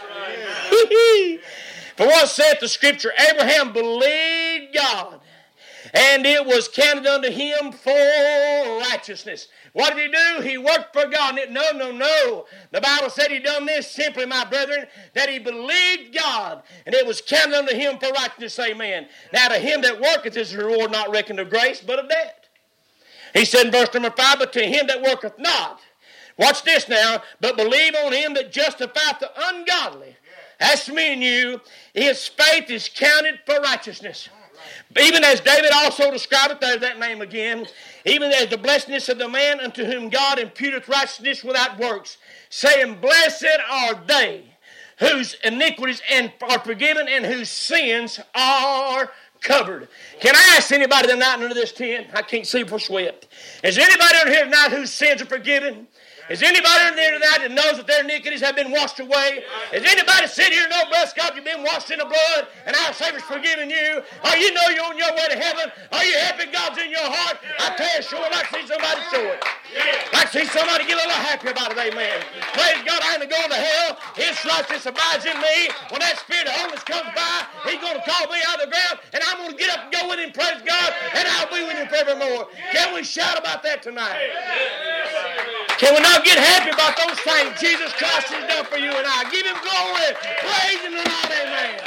For what saith the Scripture, Abraham believed God, and it was counted unto him for righteousness. What did he do? He worked for God. No. The Bible said he done this simply, my brethren, that he believed God, and it was counted unto him for righteousness. Amen. Now to him that worketh is the reward not reckoned of grace, but of debt. He said in verse number 5, but to him that worketh not, watch this now, but believe on him that justifieth the ungodly. As to me and you, his faith is counted for righteousness. Even as David also described, there's that name again, even as the blessedness of the man unto whom God imputeth righteousness without works, saying, blessed are they whose iniquities are forgiven and whose sins are covered. Can I ask anybody tonight under this tent? I can't see for sweat. Is there anybody under here tonight whose sins are forgiven? Is anybody in there tonight that knows that their iniquities have been washed away? Is anybody sitting here know, bless God, you've been washed in the blood and our Savior's forgiven you? Or you know you're on your way to heaven? Are you happy God's in your heart? I tell you, sure, I'd like to see somebody show it. I'd like to see somebody get a little happy about it, amen. Praise God, I ain't going to hell. His righteousness abides in me. When that Spirit of holiness comes by, He's going to call me out of the ground, and I'm going to get up and go with Him, praise God, and I'll be with Him forevermore. Can we shout about that tonight? Can we not get happy about those things Jesus Christ has done for you and I? Give Him glory. Praise Him tonight, amen.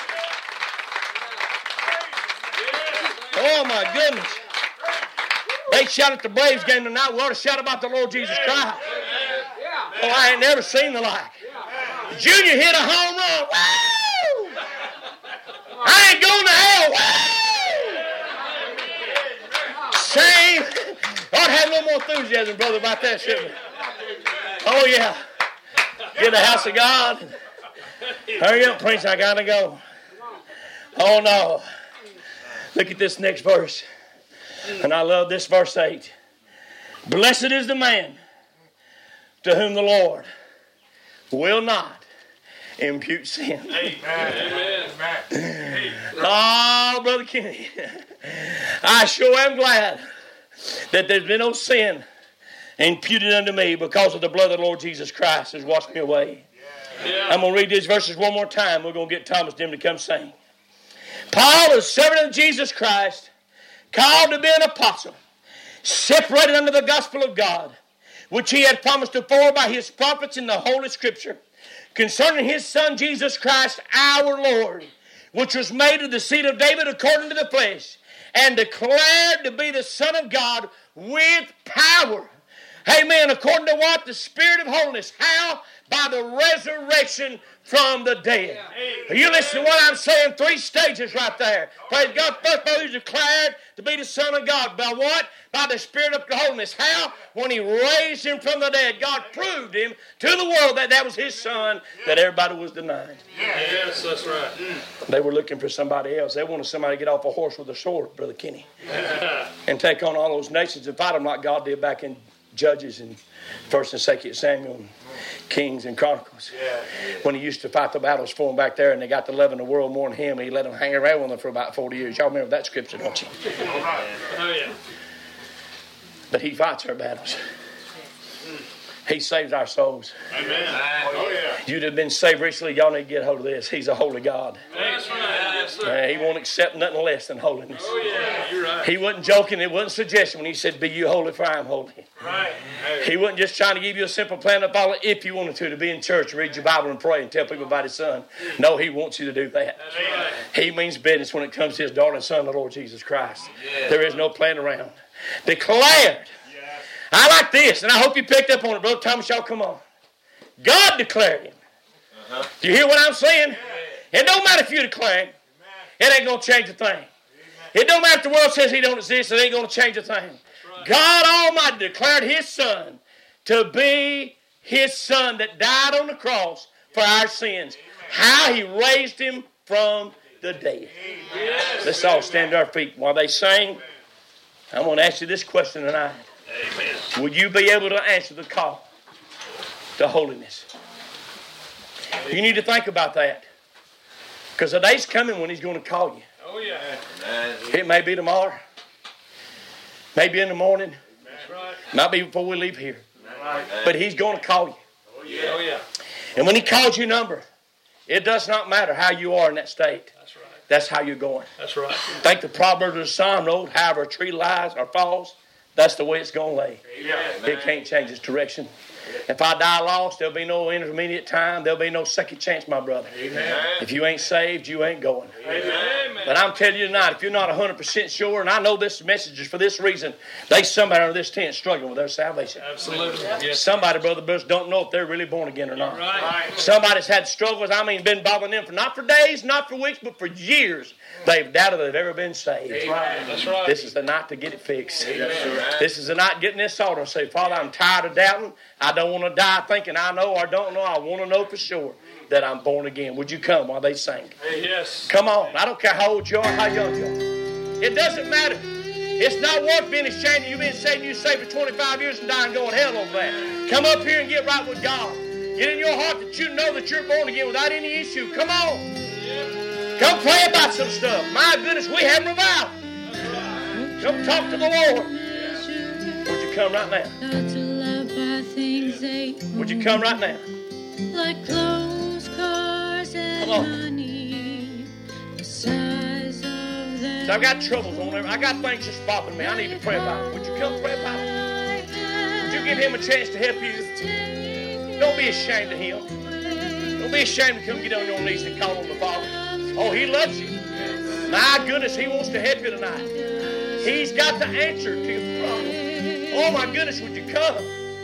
Oh, my goodness. They shout at the Braves game tonight. We ought to shout about the Lord Jesus Christ. Oh, I ain't never seen the like. Junior hit a home run. Woo! I ain't going to hell. Woo! Same. Ought to have a little more enthusiasm, brother, about that, shouldn't we? Oh, yeah. Get in the house of God. Hurry up, preacher. I got to go. Oh, no. Look at this next verse. And I love this verse 8. Blessed is the man to whom the Lord will not impute sin. Amen. Oh, Brother Kenny. I sure am glad that there's been no sin imputed unto me because of the blood of the Lord Jesus Christ has washed me away. Yeah. I'm going to read these verses one more time. We're going to get Thomas Dim to come sing. Paul, a servant of Jesus Christ, called to be an apostle, separated under the gospel of God, which he had promised afore by his prophets in the Holy Scripture, concerning his Son Jesus Christ our Lord, which was made of the seed of David according to the flesh, and declared to be the Son of God with power. Amen. According to what? The Spirit of holiness. How? By the resurrection from the dead. Are you listening to what I'm saying? 3 stages right there. Praise God. First of all, he's declared to be the Son of God. By what? By the Spirit of holiness. How? When he raised him from the dead. God proved him to the world that that was his Son that everybody was denying. Yes, that's right. They were looking for somebody else. They wanted somebody to get off a horse with a sword, Brother Kenny, and take on all those nations and fight them like God did back in Judges and 1st and 2nd Samuel and Kings and Chronicles. When he used to fight the battles for them back there, and they got to loving the world more than him, he let them hang around with them for about 40 years. Y'all remember that scripture, don't you? Oh, yeah. But he fights our battles. He saves our souls. Amen. Oh, yeah. You'd have been saved recently. Y'all need to get a hold of this. He's a holy God. That's right. Yes, He won't accept nothing less than holiness. Oh, yeah, you're right. He wasn't joking. It wasn't suggestion when he said, be you holy for I am holy. Right. He wasn't just trying to give you a simple plan to follow if you wanted to be in church, read your Bible and pray and tell people about his son. No, he wants you to do that. That's right. He means business when it comes to his darling son, the Lord Jesus Christ. There is no plan around. Declared. I like this, and I hope you picked up on it, Brother Thomas. Y'all come on. God declared him. Do you hear what I'm saying? It don't matter if you declare it. It ain't going to change a thing. It don't matter if the world says he don't exist. It ain't going to change a thing. God Almighty declared his son to be his son that died on the cross for our sins. How he raised him from the dead. Let's all stand to our feet while they sing. I'm going to ask you this question tonight. Will you be able to answer the call to holiness? You need to think about that. Because the day's coming when he's going to call you. Oh, yeah. It may be tomorrow. Maybe in the morning. That's right. Might be before we leave here. But he's going to call you. Oh, yeah. Oh, yeah. And when he calls your number, it does not matter how you are in that state. That's right. That's how you're going. That's right. Think the Proverbs of the Psalm wrote, however a tree lies or falls, that's the way it's going to lay. It can't change its direction. If I die lost, there'll be no intermediate time. There'll be no second chance, my brother. Amen. If you ain't saved, you ain't going. Amen. But I'm telling you tonight, if you're not 100% sure, and I know this message is for this reason, there's somebody under this tent struggling with their salvation. Absolutely. Yes. Somebody, Brother Bush, don't know if they're really born again or not. Right. Somebody's had struggles, been bothering them for not for days, not for weeks, but for years. They've doubted they've ever been saved. Amen. That's right. This is the night to get it fixed. Amen. This is the night getting this altar and say, Father, I'm tired of doubting. I don't want to die thinking I know or don't know. I want to know for sure that I'm born again. Would you come while they sing? Yes. Come on. I don't care how old you are, how young you are. It doesn't matter. It's not worth being ashamed of you being saved. You saved for 25 years and dying going hell over that. Come up here and get right with God. Get in your heart that you know that you're born again without any issue. Come on. Come pray about some stuff. My goodness, we have revival. Come talk to the Lord. Would you come right now? Would you come right now? Like clothes, cars, and Come on. money, the size of them. So I've got troubles on there. I got things just bothering me. I need to pray about it. Would you come pray about it? Would you give him a chance to help you? Don't be ashamed of him. Don't be ashamed to come get on your knees and call on the Father. Oh, he loves you. My goodness, he wants to help you tonight. He's got the answer to your problem. Oh, my goodness, would you come?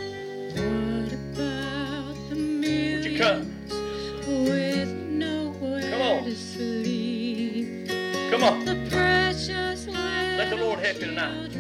Would you come? Come on. Come on. Let the Lord help you tonight.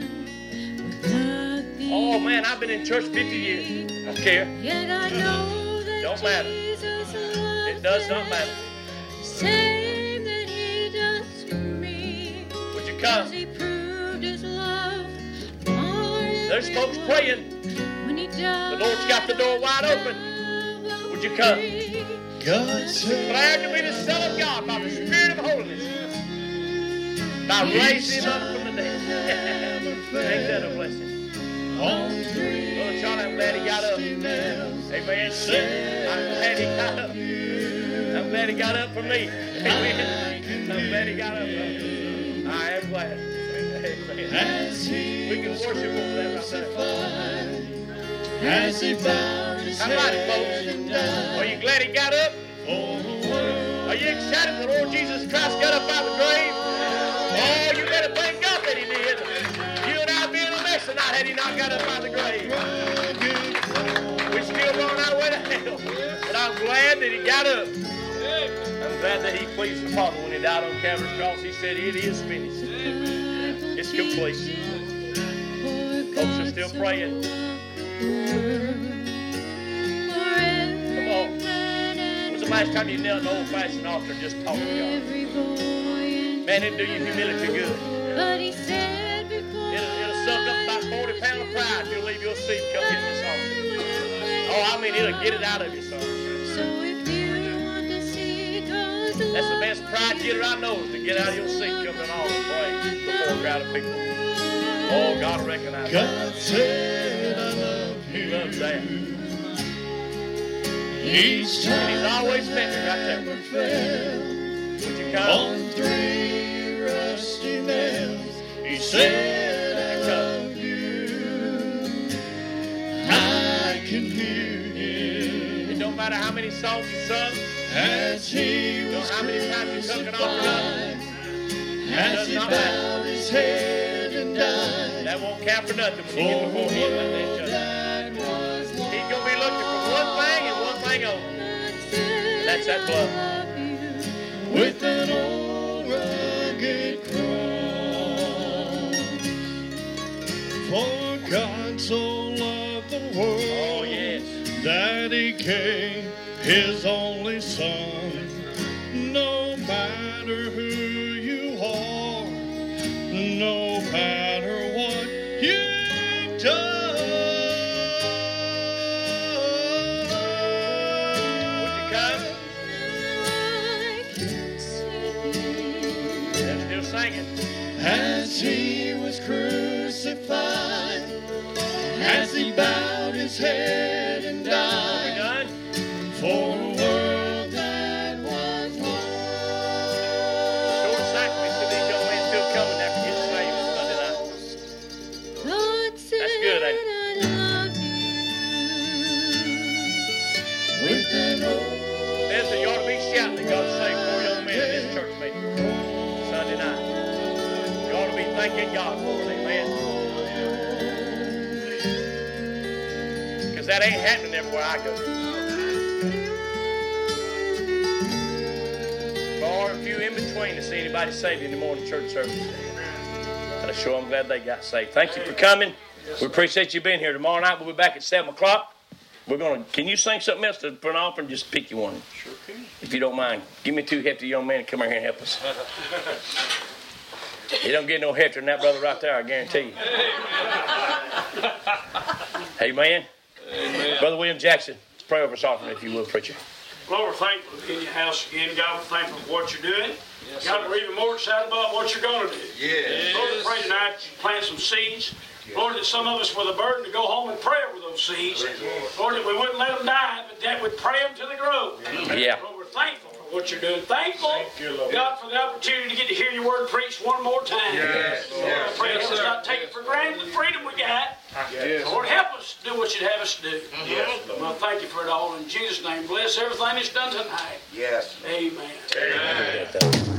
Oh, man, I've been in church 50 years. I don't care. Don't matter. It does not matter. Same that he does for me. Would you come? He proved his love. There's folks praying. The Lord's got the door wide open. Would you come? Declared to be the Son of God by the Spirit of holiness. By raising him up from the dead. Ain't that a blessing? Brother Charlie, I'm glad he got up. Amen. I'm glad he got up. I'm glad he got up for me. Amen. I'm glad he got up. I am glad. Amen. We can worship over that right there. How about it, folks? Are you glad he got up? Are you excited the Lord Jesus Christ got up out of the grave? Oh, you better thank God that he did. You and I would be in a mess tonight had he not got up out of the grave. We're still going our way to hell. But I'm glad that he got up. I'm glad that he pleased the Father when he died on Calvary's cross. He said, it is finished. It's complete. Folks are still praying. Come on. When was the last time you knelt in an old-fashioned altar and just talked to God? Man, it'll do you humility good. It'll suck up about 40 pounds of pride if you'll leave your seat and come get this altar. Oh, it'll get it out of you, son. That's the best pride getter I know is to get out of your seat, come to an altar and pray before a crowd of people. Oh, God recognizes that. He loves that. And he's always met me right there. Would you On 3 rusty nails, he said, I love you. I can hear him. It don't matter how many songs you sung. As he was how many times you took an offering. As he bowed his head and died. That won't count for nothing when you get before him. He's going to be looking for one thing and one thing only. That's that blood. With an old rugged cross. For God so loved the world, that he gave his only Son. No matter who you are, no matter what you've done, would you come? They're still singing. As he was crucified, as he bowed his head and died, for a world that was lost. Short sacrifice to these young men still coming after getting saved Sunday night. That's good, ain't it? Listen, you ought to be shouting that God's saved 4 young men in this church meeting Sunday night. You ought to be thanking God for it, amen. Because that ain't happening everywhere I go. Far and few in between to see anybody saved in the morning church service. But I sure am glad they got saved. Thank you for coming. We appreciate you being here. Tomorrow night we'll be back at 7 o'clock. Can you sing something else for an offering? Just pick you one. Sure can. If you don't mind. Give me 2 hefty young men to come here and help us. You don't get no heftier than that brother right there, I guarantee you. Amen. Amen. Brother William Jackson, pray over us offering if you will, preacher. Lord, we're thankful to be in your house again. God, we're thankful for what you're doing. Yes, God, we're even more excited about what you're going to do. Yes. Lord, we pray tonight that you plant some seeds. Lord, that some of us with a burden to go home and pray over those seeds. Lord, that we wouldn't let them die, but that we'd pray them till they grow. Yeah. Lord, we're thankful for what you're doing. Thankful, God, for the opportunity to get to hear your word preached one more time. Yes. Lord, I pray help us not take it for granted, the freedom we got. Yes. Lord, help us do what you'd have us to do. Yes, Lord. Well, thank you for it all. In Jesus' name, bless everything that's done tonight. Yes. Amen. Amen.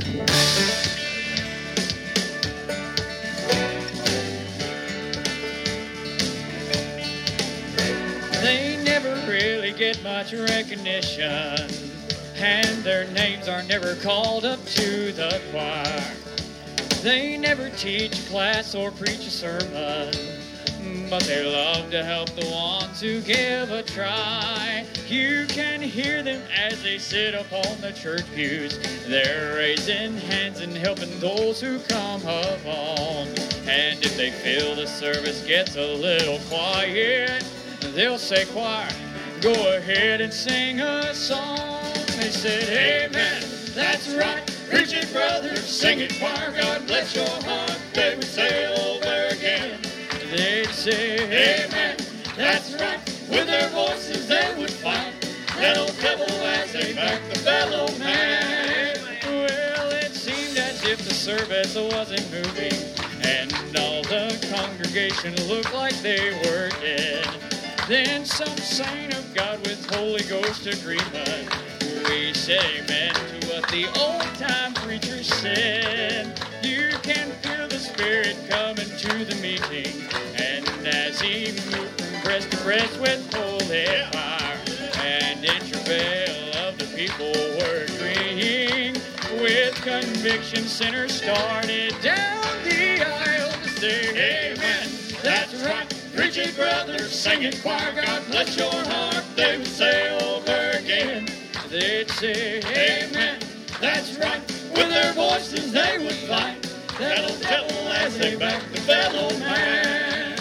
They never really get much recognition, and their names are never called up to the choir. They never teach a class or preach a sermon, but they love to help the ones who give a try. You can hear them as they sit upon the church pews. They're raising hands and helping those who come along. And if they feel the service gets a little quiet, they'll say, choir, go ahead and sing a song. They said, amen, that's right. Preach it, brother, sing it, choir, God bless your heart. They would say over again. They'd say, amen, that's right. With their voices they would fight that old devil as they back the fellow man. Well, it seemed as if the service wasn't moving, and all the congregation looked like they were dead. Then some saint of God with Holy Ghost agreement, we said amen to what the old-time preacher said. You can feel the Spirit coming to the meeting, and as he moved from breast to breast with holy fire, and in travail of the people were agreeing, with conviction sinners started down the aisle to say, amen, that's right. Preach it, brother, sing it, choir, God bless your heart. They would say over again. They'd say, amen, that's right. With their voices they would fight that old devil as they back the fellow man.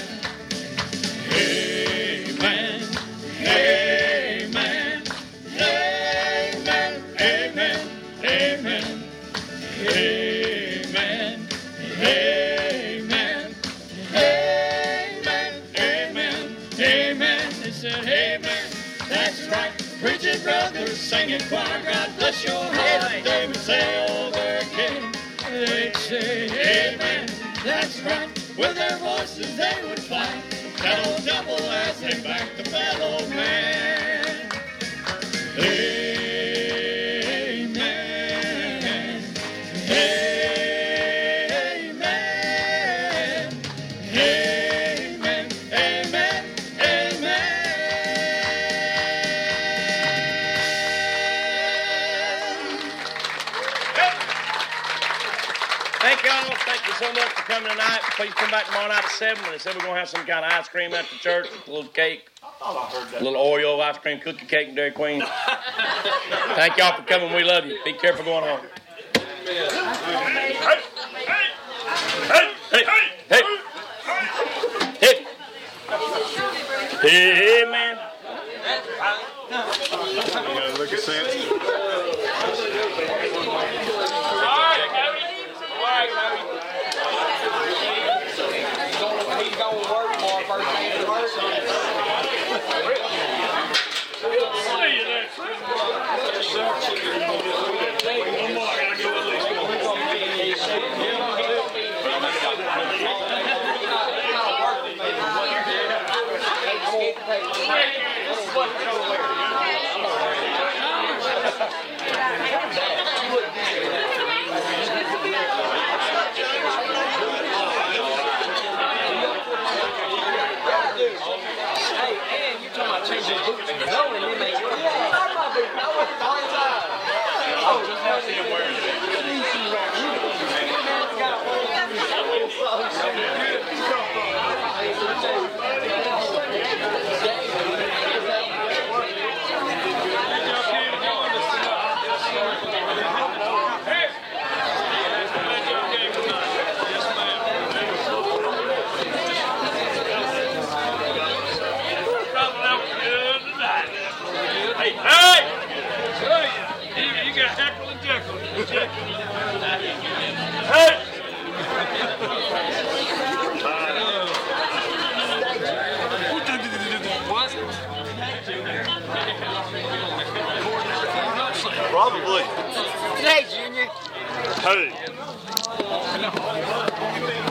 Amen, amen, amen, amen, amen, amen, amen, amen, amen, amen. They said, amen, that's right. preaching brothers, singing choir, God bless your heart. They would say over again, they'd say amen, that's right. With their voices they would fight, kettle double as they back the fellow man. Amen, amen, amen, amen, amen. Thank y'all. Thank you so much for coming tonight. Please come back tomorrow night at 7. They said we're going to have some kind of ice cream after church, a little cake, a little Oreo ice cream, cookie cake, and Dairy Queen. Thank y'all for coming. We love you. Be careful going home. Hey, hey, hey, hey, hey, hey, man. Look at sense. He's going to work more first day of work. Probably. Hey, Junior. Hey.